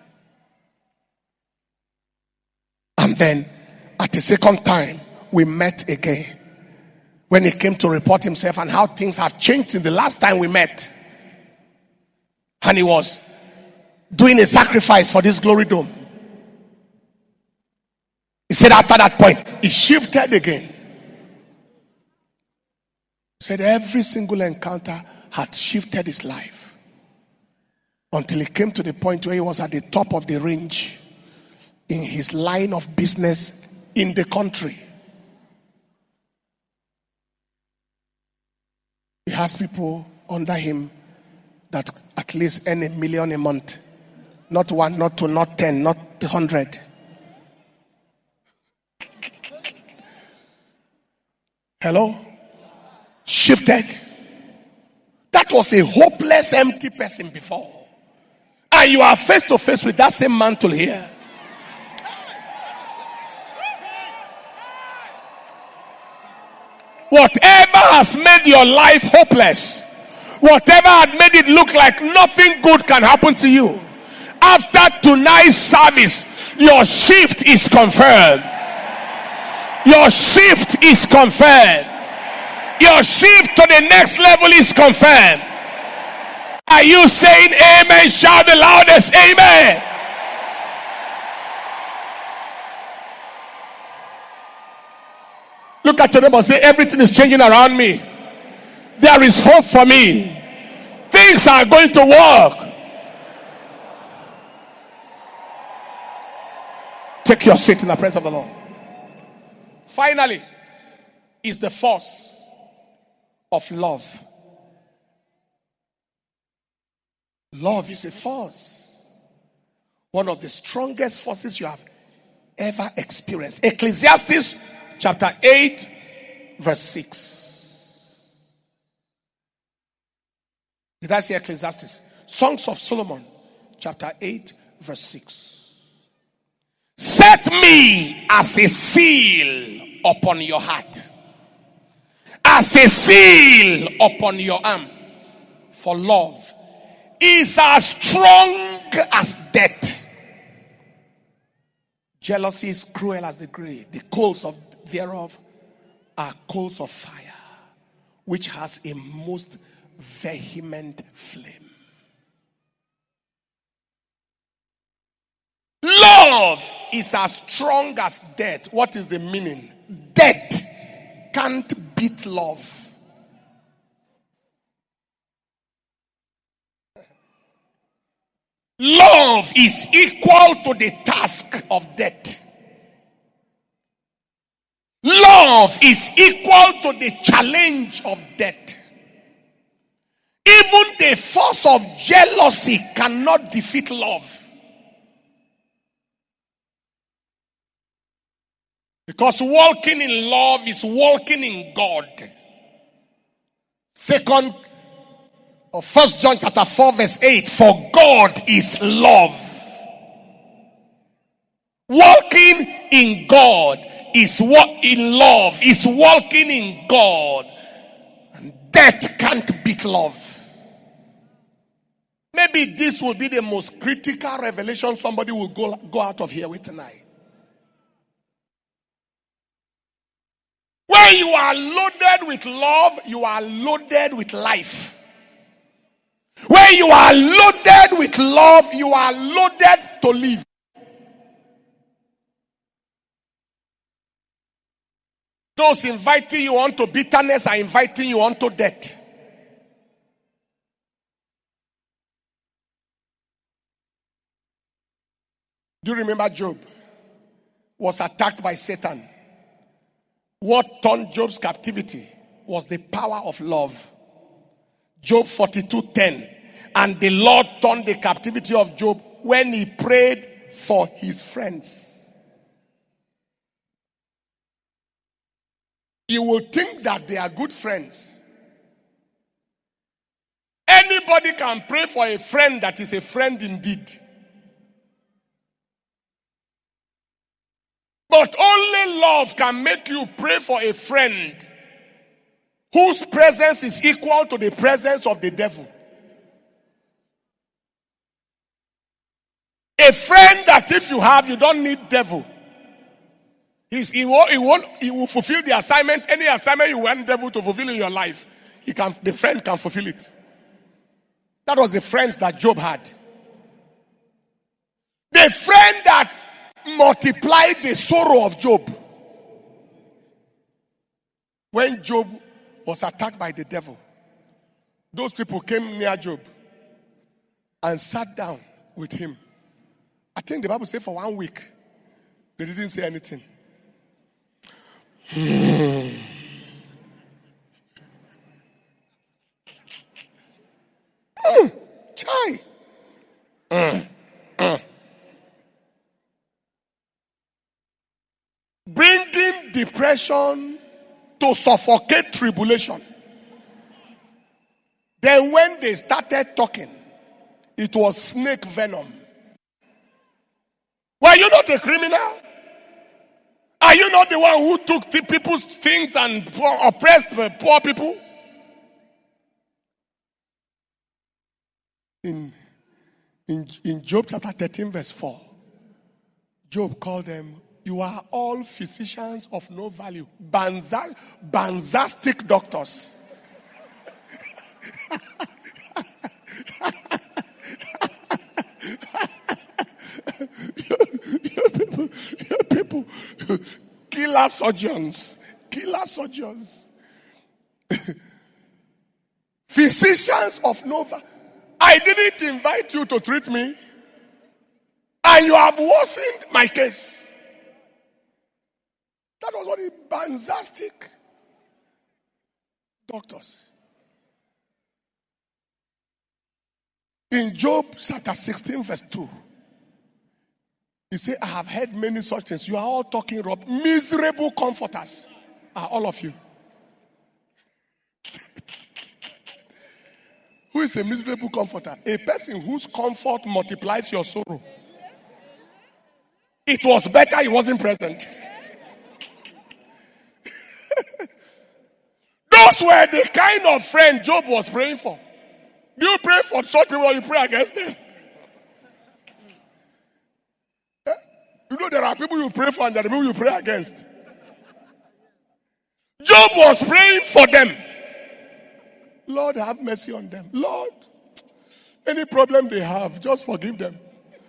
And then at the second time we met again, when he came to report himself and how things have changed since the last time we met. And he was doing a sacrifice for this glory dome. He said after that point he shifted again. He said every single encounter had shifted his life. Until he came to the point where he was at the top of the range in his line of business in the country. He has people under him that at least earn a million a month. Not one, not two, not ten, not a hundred. Hello? Shifted. That was a hopeless, empty person before. And you are face to face with that same mantle here. Whatever has made your life hopeless, whatever had made it look like nothing good can happen to you, after tonight's service, your shift is confirmed. Your shift is confirmed. Your shift to the next level is confirmed. Are you saying amen? Shout the loudest amen. Look at your neighbor and say, everything is changing around me. There is hope for me. Things are going to work. Take your seat in the presence of the Lord. Finally, is the force of love. Love is a force. One of the strongest forces you have ever experienced. Ecclesiastes chapter eight verse six. Did I say Ecclesiastes? Songs of Solomon chapter eight verse six. Set me as a seal upon your heart, as a seal upon your arm, for love is as strong as death. Jealousy is cruel as the grave. The coals of thereof are coals of fire, which has a most vehement flame. Love is as strong as death. What is the meaning? Death can't beat love. Love is equal to the task of death. Love is equal to the challenge of death. Even the force of jealousy cannot defeat love. Because walking in love is walking in God. Second or First John chapter four verse eight. For God is love. Walking in God is what in love is walking in God. And death can't beat love. Maybe this will be the most critical revelation somebody will go, go out of here with tonight. When you are loaded with love, you are loaded with life. When you are loaded with love, you are loaded to live. Those inviting you onto bitterness are inviting you onto death. Do you remember Job was attacked by Satan? What turned Job's captivity was the power of love. Job forty-two ten. And the Lord turned the captivity of Job when he prayed for his friends. You will think that they are good friends. Anybody can pray for a friend that is a friend indeed. But only love can make you pray for a friend whose presence is equal to the presence of the devil. A friend that if you have, you don't need devil. He's, he, won't, he, won't, he will fulfill the assignment. Any assignment you want devil to fulfill in your life, he can, the friend can fulfill it. That was the friends that Job had. The friend that multiplied the sorrow of Job. When Job was attacked by the devil, those people came near Job and sat down with him. I think the Bible said for one week, they didn't say anything. Hmm. Mm. Chai. Mm. Mm. Bringing depression to suffocate tribulation. Then when they started talking, it was snake venom. Were you not a criminal? Are you not the one who took the people's things and oppressed the poor people? In, in, in Job chapter thirteen verse four, Job called them, you are all physicians of no value. Banza, banzastic doctors. Your people, people, killer surgeons, killer surgeons, physicians of no value. I didn't invite you to treat me, and you have worsened my case. That was what the banzastic doctors. In Job chapter sixteen verse two, he said, I have heard many such things. You are all talking rubbish. Miserable comforters are all of you. Who is a miserable comforter? A person whose comfort multiplies your sorrow. It was better he wasn't present. Those were the kind of friend Job was praying for. Do you pray for such people or you pray against them? Eh? You know there are people you pray for and there are people you pray against. Job was praying for them. Lord, have mercy on them. Lord, any problem they have, just forgive them.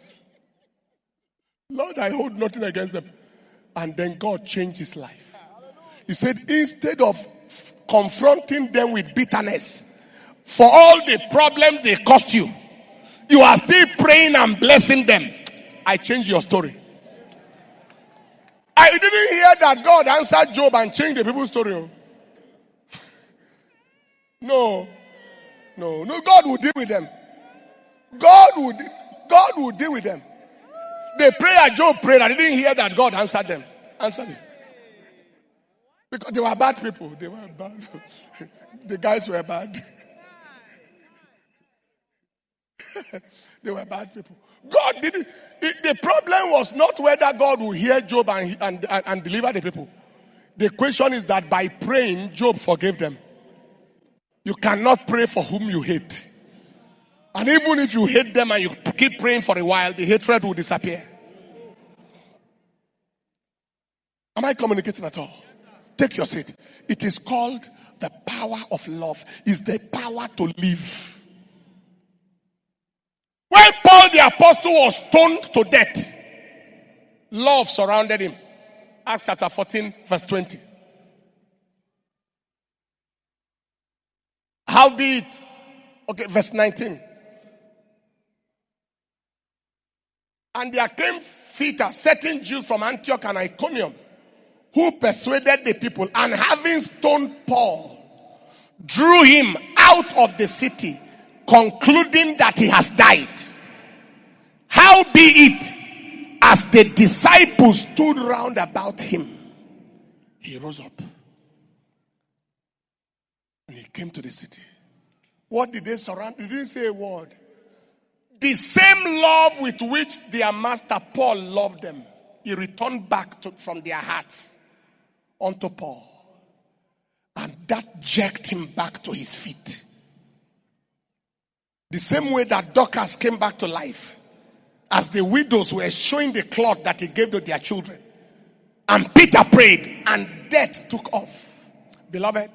Lord, I hold nothing against them. And then God changed his life. He said, instead of confronting them with bitterness for all the problems they cost you, you are still praying and blessing them. I changed your story. I didn't hear that God answered Job and changed the people's story. No, no, no. God will deal with them. God will, God will deal with them. The prayer Job prayed, I didn't hear that God answered them. Answered it. Because they were bad people. They were bad. The guys were bad. They were bad people. God didn't. It, the problem was not whether God will hear Job and, and, and, and deliver the people. The question is that by praying, Job forgave them. You cannot pray for whom you hate. And even if you hate them and you keep praying for a while, the hatred will disappear. Am I communicating at all? Take your seat. It is called the power of love. It's the power to live. When Paul the apostle was stoned to death, love surrounded him. Acts chapter fourteen, verse twenty. Howbeit, okay, verse nineteen. And there came thither certain Jews from Antioch and Iconium, who persuaded the people, and having stoned Paul, drew him out of the city, concluding that he has died. Howbeit, as the disciples stood round about him, he rose up and he came to the city. What did they surround? They didn't say a word. The same love with which their master Paul loved them, he returned back to, from their hearts unto Paul. And that jerked him back to his feet. The same way that Dorcas came back to life, as the widows were showing the cloth that he gave to their children. And Peter prayed, and death took off. Beloved,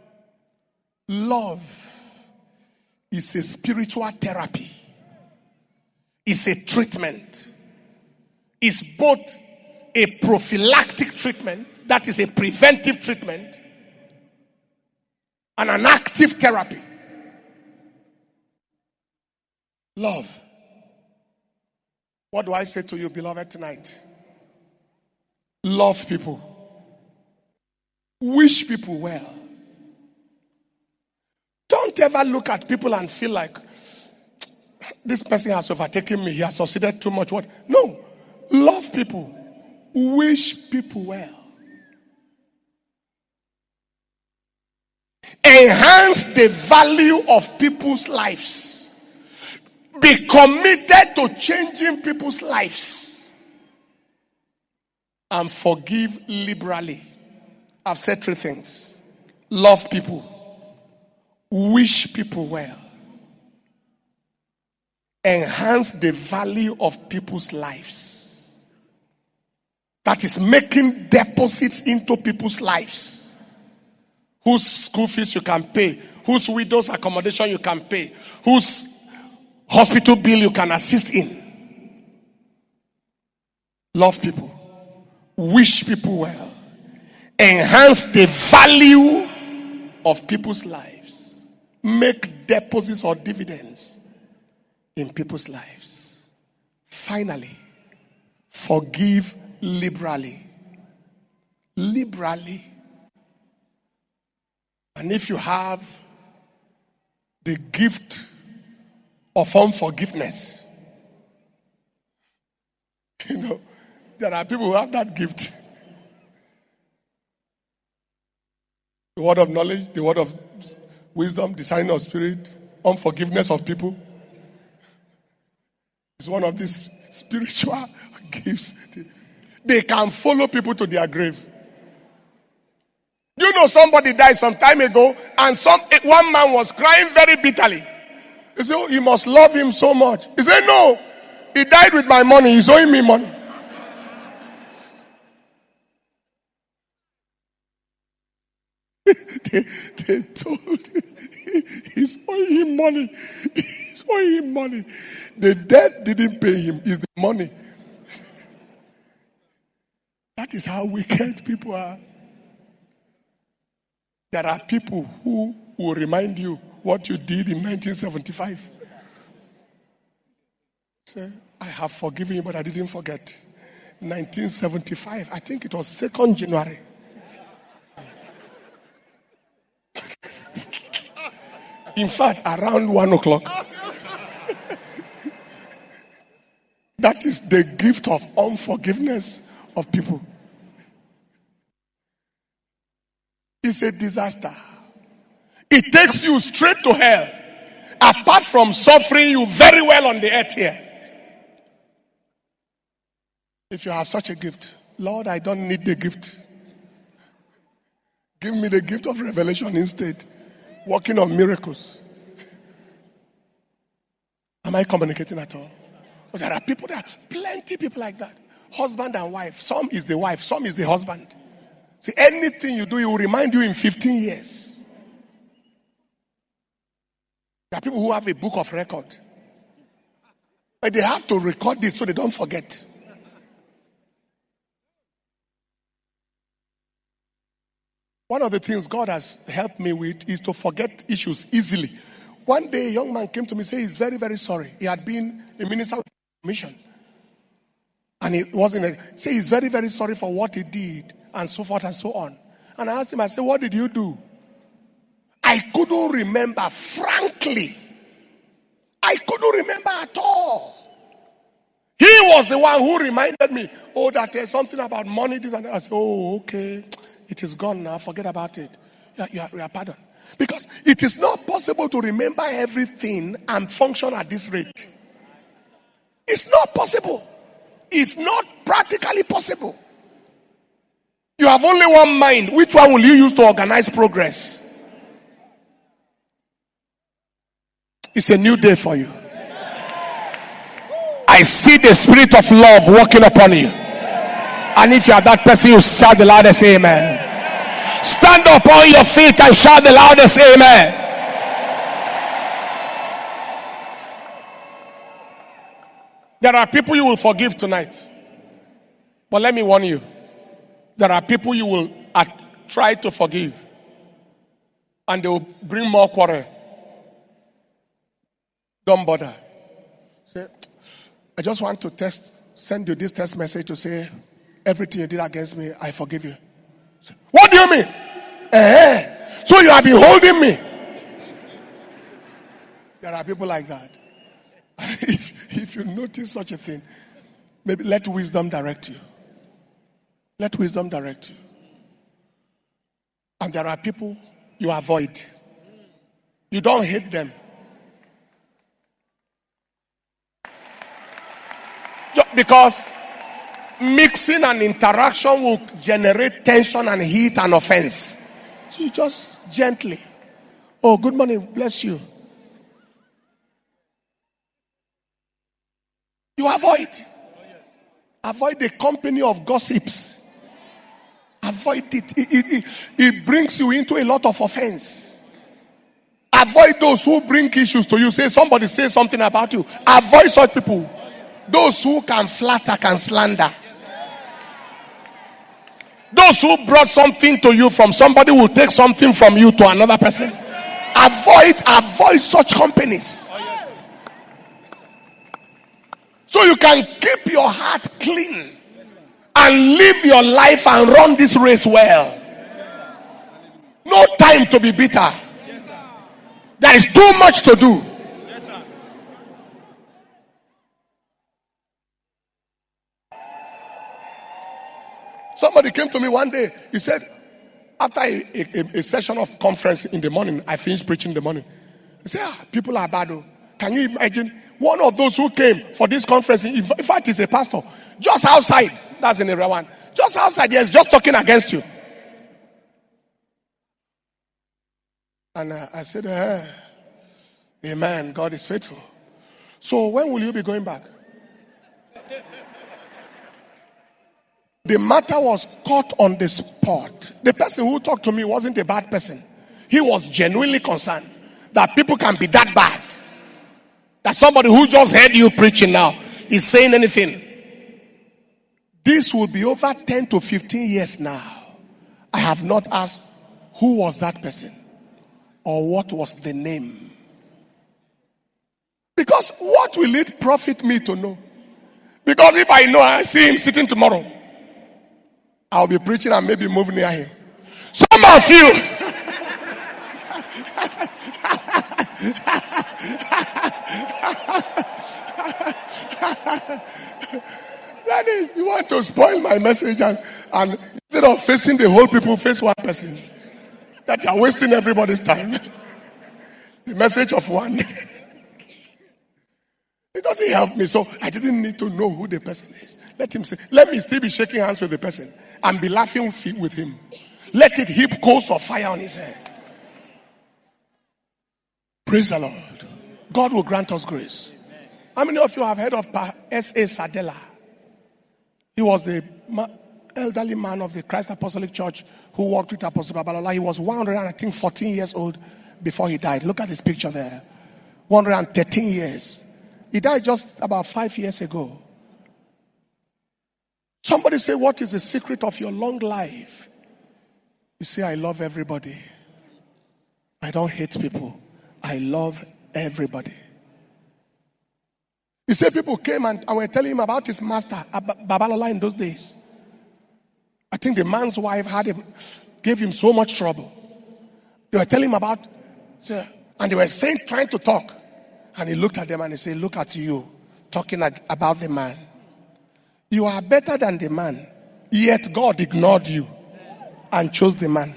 love is a spiritual therapy. It's a treatment. It's both a prophylactic treatment, that is a preventive treatment, and an active therapy. Love. What do I say to you, beloved, tonight? Love people. Wish people well. Don't ever look at people and feel like, this person has overtaken me. He has succeeded too much. What? No. Love people. Wish people well. Enhance the value of people's lives. Be committed to changing people's lives. And forgive liberally. I've said three things. Love people. Wish people well. Enhance the value of people's lives. That is making deposits into people's lives. Whose school fees you can pay. Whose widow's accommodation you can pay. Whose hospital bill you can assist in. Love people. Wish people well. Enhance the value of people's lives. Make deposits or dividends in people's lives. Finally, forgive liberally. Liberally. And if you have the gift of unforgiveness, you know, there are people who have that gift. The word of knowledge, the word of wisdom, discerning of spirit, unforgiveness of people. It's one of these spiritual gifts. They can follow people to their grave. You know, somebody died some time ago, and some one man was crying very bitterly. He said, oh, you must love him so much. He said, no, he died with my money. He's owing me money. they, they told him, he's owing him money. He's owing him money. The debt didn't pay him. It's the money. That is how wicked people are. There are people who will remind you what you did in nineteen seventy-five. Say, I have forgiven you, but I didn't forget. nineteen seventy-five, I think it was second January. In fact, around one o'clock. That is the gift of unforgiveness of people. It's a disaster. It takes you straight to hell. Apart from suffering you very well on the earth here. If you have such a gift, Lord, I don't need the gift. Give me the gift of revelation instead. Working on miracles. Am I communicating at all? But there are people, there are plenty people like that. Husband and wife. Some is the wife, some is the husband. See, anything you do, it will remind you in fifteen years. There are people who have a book of record. But they have to record this so they don't forget. One of the things God has helped me with is to forget issues easily. One day, a young man came to me and said he's very, very sorry. He had been a minister of mission. And he wasn't a, say he's very, very sorry for what he did, and so forth and so on. And I asked him, I said, what did you do? I couldn't remember, frankly. I couldn't remember at all. He was the one who reminded me, oh, that there's something about money, this and that. I said, oh, okay. It is gone now. Forget about it. You are, you are, you are pardoned. Because it is not possible to remember everything and function at this rate. It's not possible. It's not practically possible. You have only one mind. Which one will you use to organize progress? It's a new day for you. I see the spirit of love working upon you. And if you are that person, you shout the loudest amen. Stand up on your feet and shout the loudest amen. There are people you will forgive tonight. But let me warn you. There are people you will uh, try to forgive. And they will bring more quarrel. Don't bother. Say, I just want to test, send you this text message to say, everything you did against me, I forgive you. Say, what do you mean? Eh? So you have been holding me. There are people like that. If, if you notice such a thing, maybe let wisdom direct you. Let wisdom direct you. And there are people you avoid. You don't hate them. Because mixing and interaction will generate tension and heat and offense. So you just gently. Oh, good morning. Bless you. You avoid. Avoid the company of gossips. Avoid it. It, it, it. it brings you into a lot of offense. Avoid those who bring issues to you. Say somebody say something about you. Avoid such people. Those who can flatter, can slander. Those who brought something to you from somebody will take something from you to another person. Avoid, avoid such companies. So you can keep your heart clean and live your life and run this race well. No time to be bitter. There is too much to do. Somebody came to me one day. He said, after a, a, a session of conference in the morning, I finished preaching in the morning. He said, ah, people are bad. Oh. Can you imagine? One of those who came for this conference, in fact, he's a pastor, just outside. That's in area one. Just outside, yes, just talking against you. And uh, I said, eh, amen, God is faithful. So when will you be going back? The matter was caught on the spot. The person who talked to me wasn't a bad person. He was genuinely concerned that people can be that bad. That somebody who just heard you preaching now is saying anything. This will be over ten to fifteen years now. I have not asked who was that person or what was the name. Because what will it profit me to know? Because if I know I see him sitting tomorrow, I'll be preaching and maybe move near him. Some of you that is, you want to spoil my message, and, and instead of facing the whole people, face one person. That you are wasting everybody's time. The message of one. It doesn't help me, so I didn't need to know who the person is. Let him say, let me still be shaking hands with the person and be laughing with him. Let it heap coals of fire on his head. Praise the Lord. God will grant us grace. How many of you have heard of S A Sadela? He was the elderly man of the Christ Apostolic Church who worked with Apostle Babalola. He was one hundred, I think, fourteen years old before he died. Look at his picture there. one hundred thirteen years. He died just about five years ago. Somebody say, what is the secret of your long life? You say, I love everybody. I don't hate people. I love everybody. He said people came and, and were telling him about his master, Babalola, in those days. I think the man's wife had him, gave him so much trouble. They were telling him about, and they were saying, trying to talk. And he looked at them and he said, look at you, talking about the man. You are better than the man, yet God ignored you and chose the man.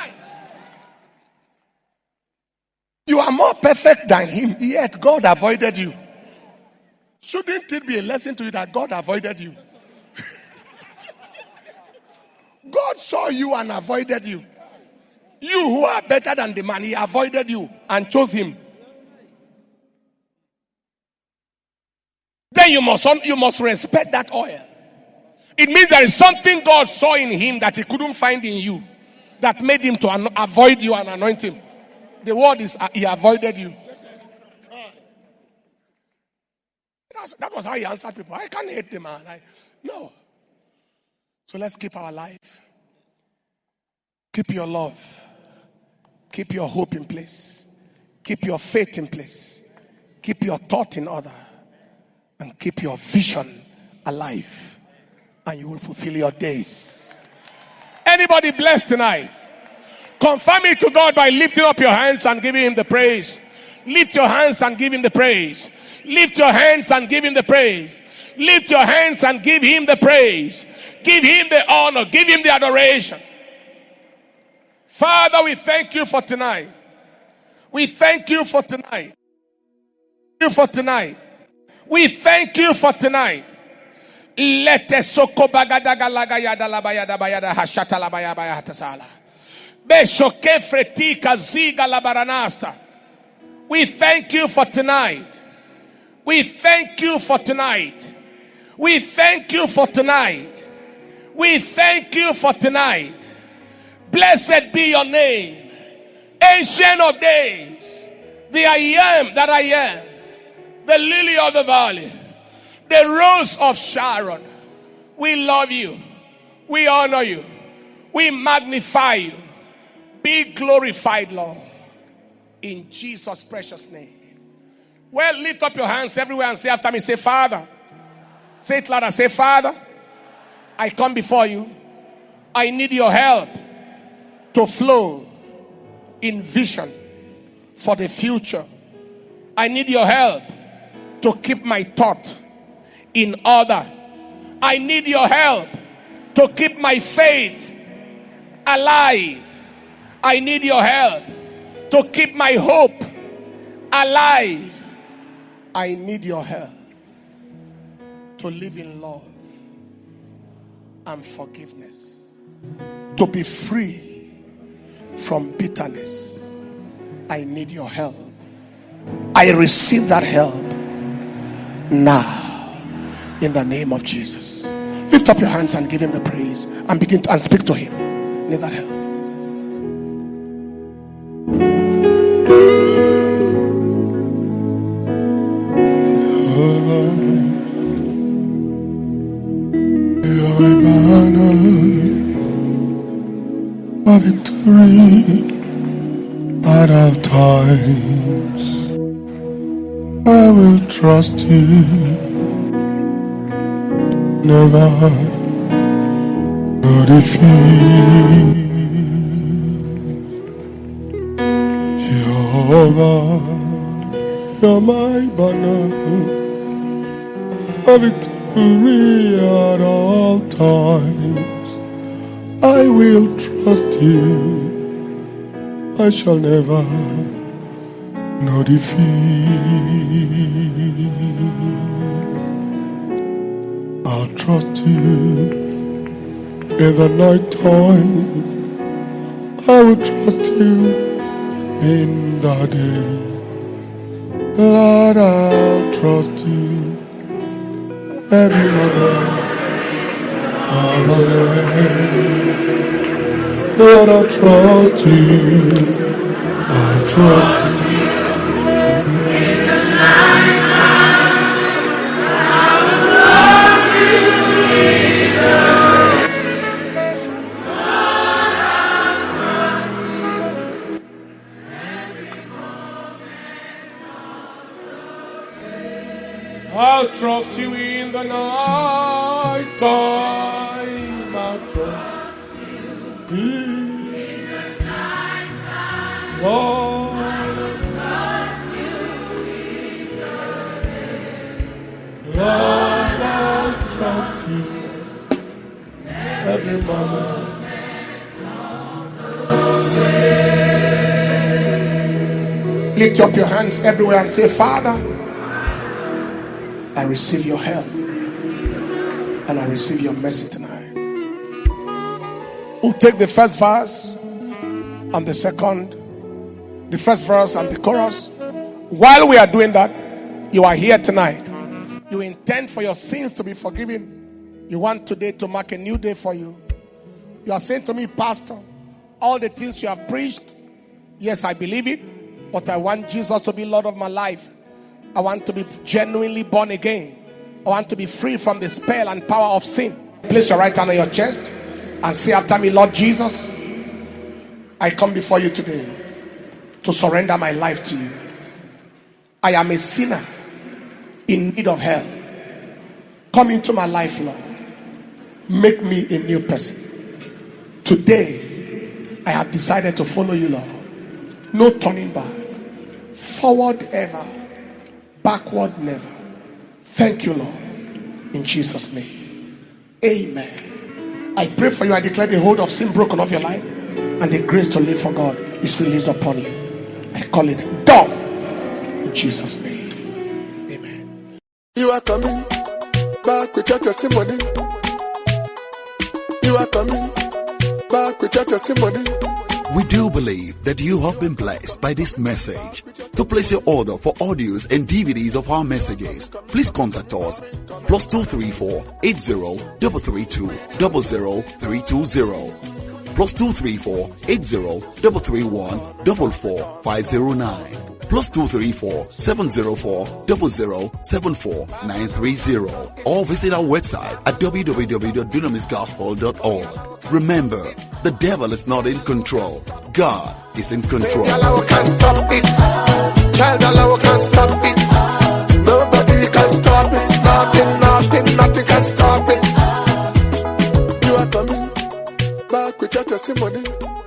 You are more perfect than him, yet God avoided you. Shouldn't it be a lesson to you that God avoided you? God saw you and avoided you. You who are better than the man, he avoided you and chose him. Then you must, you must respect that oil. It means there is something God saw in him that he couldn't find in you, that made him to avoid you and anoint him. The word is, he avoided you. That's, that was how he answered people. I can't hate the man. I, no. So let's keep our life. Keep your love. Keep your hope in place. Keep your faith in place. Keep your thought in order. And keep your vision alive. And you will fulfill your days. Anybody blessed tonight? Confirm it to God by lifting up your hands and giving him the praise. Lift your hands and give him the praise. Lift your hands and give him the praise. Lift your hands and give him the praise. Give him the honor. Give him the adoration. Father, we thank you for tonight. We thank you for tonight. Thank you for tonight. We thank you for tonight. Let the soko bagadagalaga yada labayada bayada hashata labaya bayatasala. Beshoke fretika ziga labaranasta. We thank you for tonight. We thank you for tonight. We thank you for tonight. We thank you for tonight. Blessed be your name, Ancient of Days, the I am that I am, the lily of the valley, the rose of Sharon. We love you. We honor you. We magnify you. Be glorified, Lord, in Jesus' precious name. Well, lift up your hands everywhere and say after me, say, Father. Say it louder. Say, Father, I come before you. I need your help to flow in vision for the future. I need your help to keep my thought in order. I need your help to keep my faith alive. I need your help to keep my hope alive. I need your help to live in love and forgiveness, to be free from bitterness. I need your help. I receive that help now in the name of Jesus. Lift up your hands and give him the praise and begin to and speak to him. Need that help. A victory at all times. I will trust you, never no defeat. Jehovah, you're my banner, a victory at all times. I will trust you, I shall never know defeat. I'll trust you in the night time, I will trust you in the day. Lord, I'll trust you every moment. Lord, I trust you. I trust you. I'll trust you in the night time. I'll trust you in the night time. Lord, I'll trust you in the day. Lord, I'll trust you every moment. Lift up your hands everywhere and say, Father, I receive your help and I receive your mercy tonight. We'll take the first verse and the second, the first verse and the chorus. While we are doing that, you are here tonight. You intend for your sins to be forgiven. You want today to mark a new day for you. You are saying to me, Pastor, all the things you have preached, yes, I believe it, but I want Jesus to be Lord of my life. I want to be genuinely born again. I want to be free from the spell and power of sin. Place your right hand on your chest and say after me, Lord Jesus, I come before you today to surrender my life to you. I am a sinner in need of help. Come into my life, Lord. Make me a new person. Today, I have decided to follow you, Lord. No turning back. Forward ever. Backward never. Thank you, Lord. In Jesus' name. Amen. I pray for you. I declare the hold of sin broken off your life, and the grace to live for God is released upon you. I call it done. In Jesus' name. Amen. You are coming back with your testimony. You are coming back with your testimony. We do believe that you have been blessed by this message. To place your order for audios and D V Ds of our messages, please contact us plus two three four eight zero three three two zero zero three two zero plus two three four eight zero three three one four four five zero nine plus two three four seven zero four zero zero seven four nine three zero or visit our website at w w w dot dunamis gospel dot org. Remember, the devil is not in control. God is in control. Child can stop it. Child can stop it. Nobody can stop it. Nothing, nothing, nothing can stop it. You are coming back with your testimony.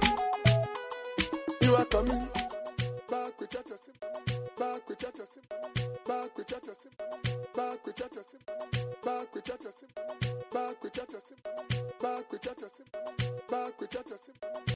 You are coming back with your testimony. Back with your testimony. Back with your testimony. Back with your testimony. Back with your testimony. Back with your testimony. Back with your testimony. Back with your testimony.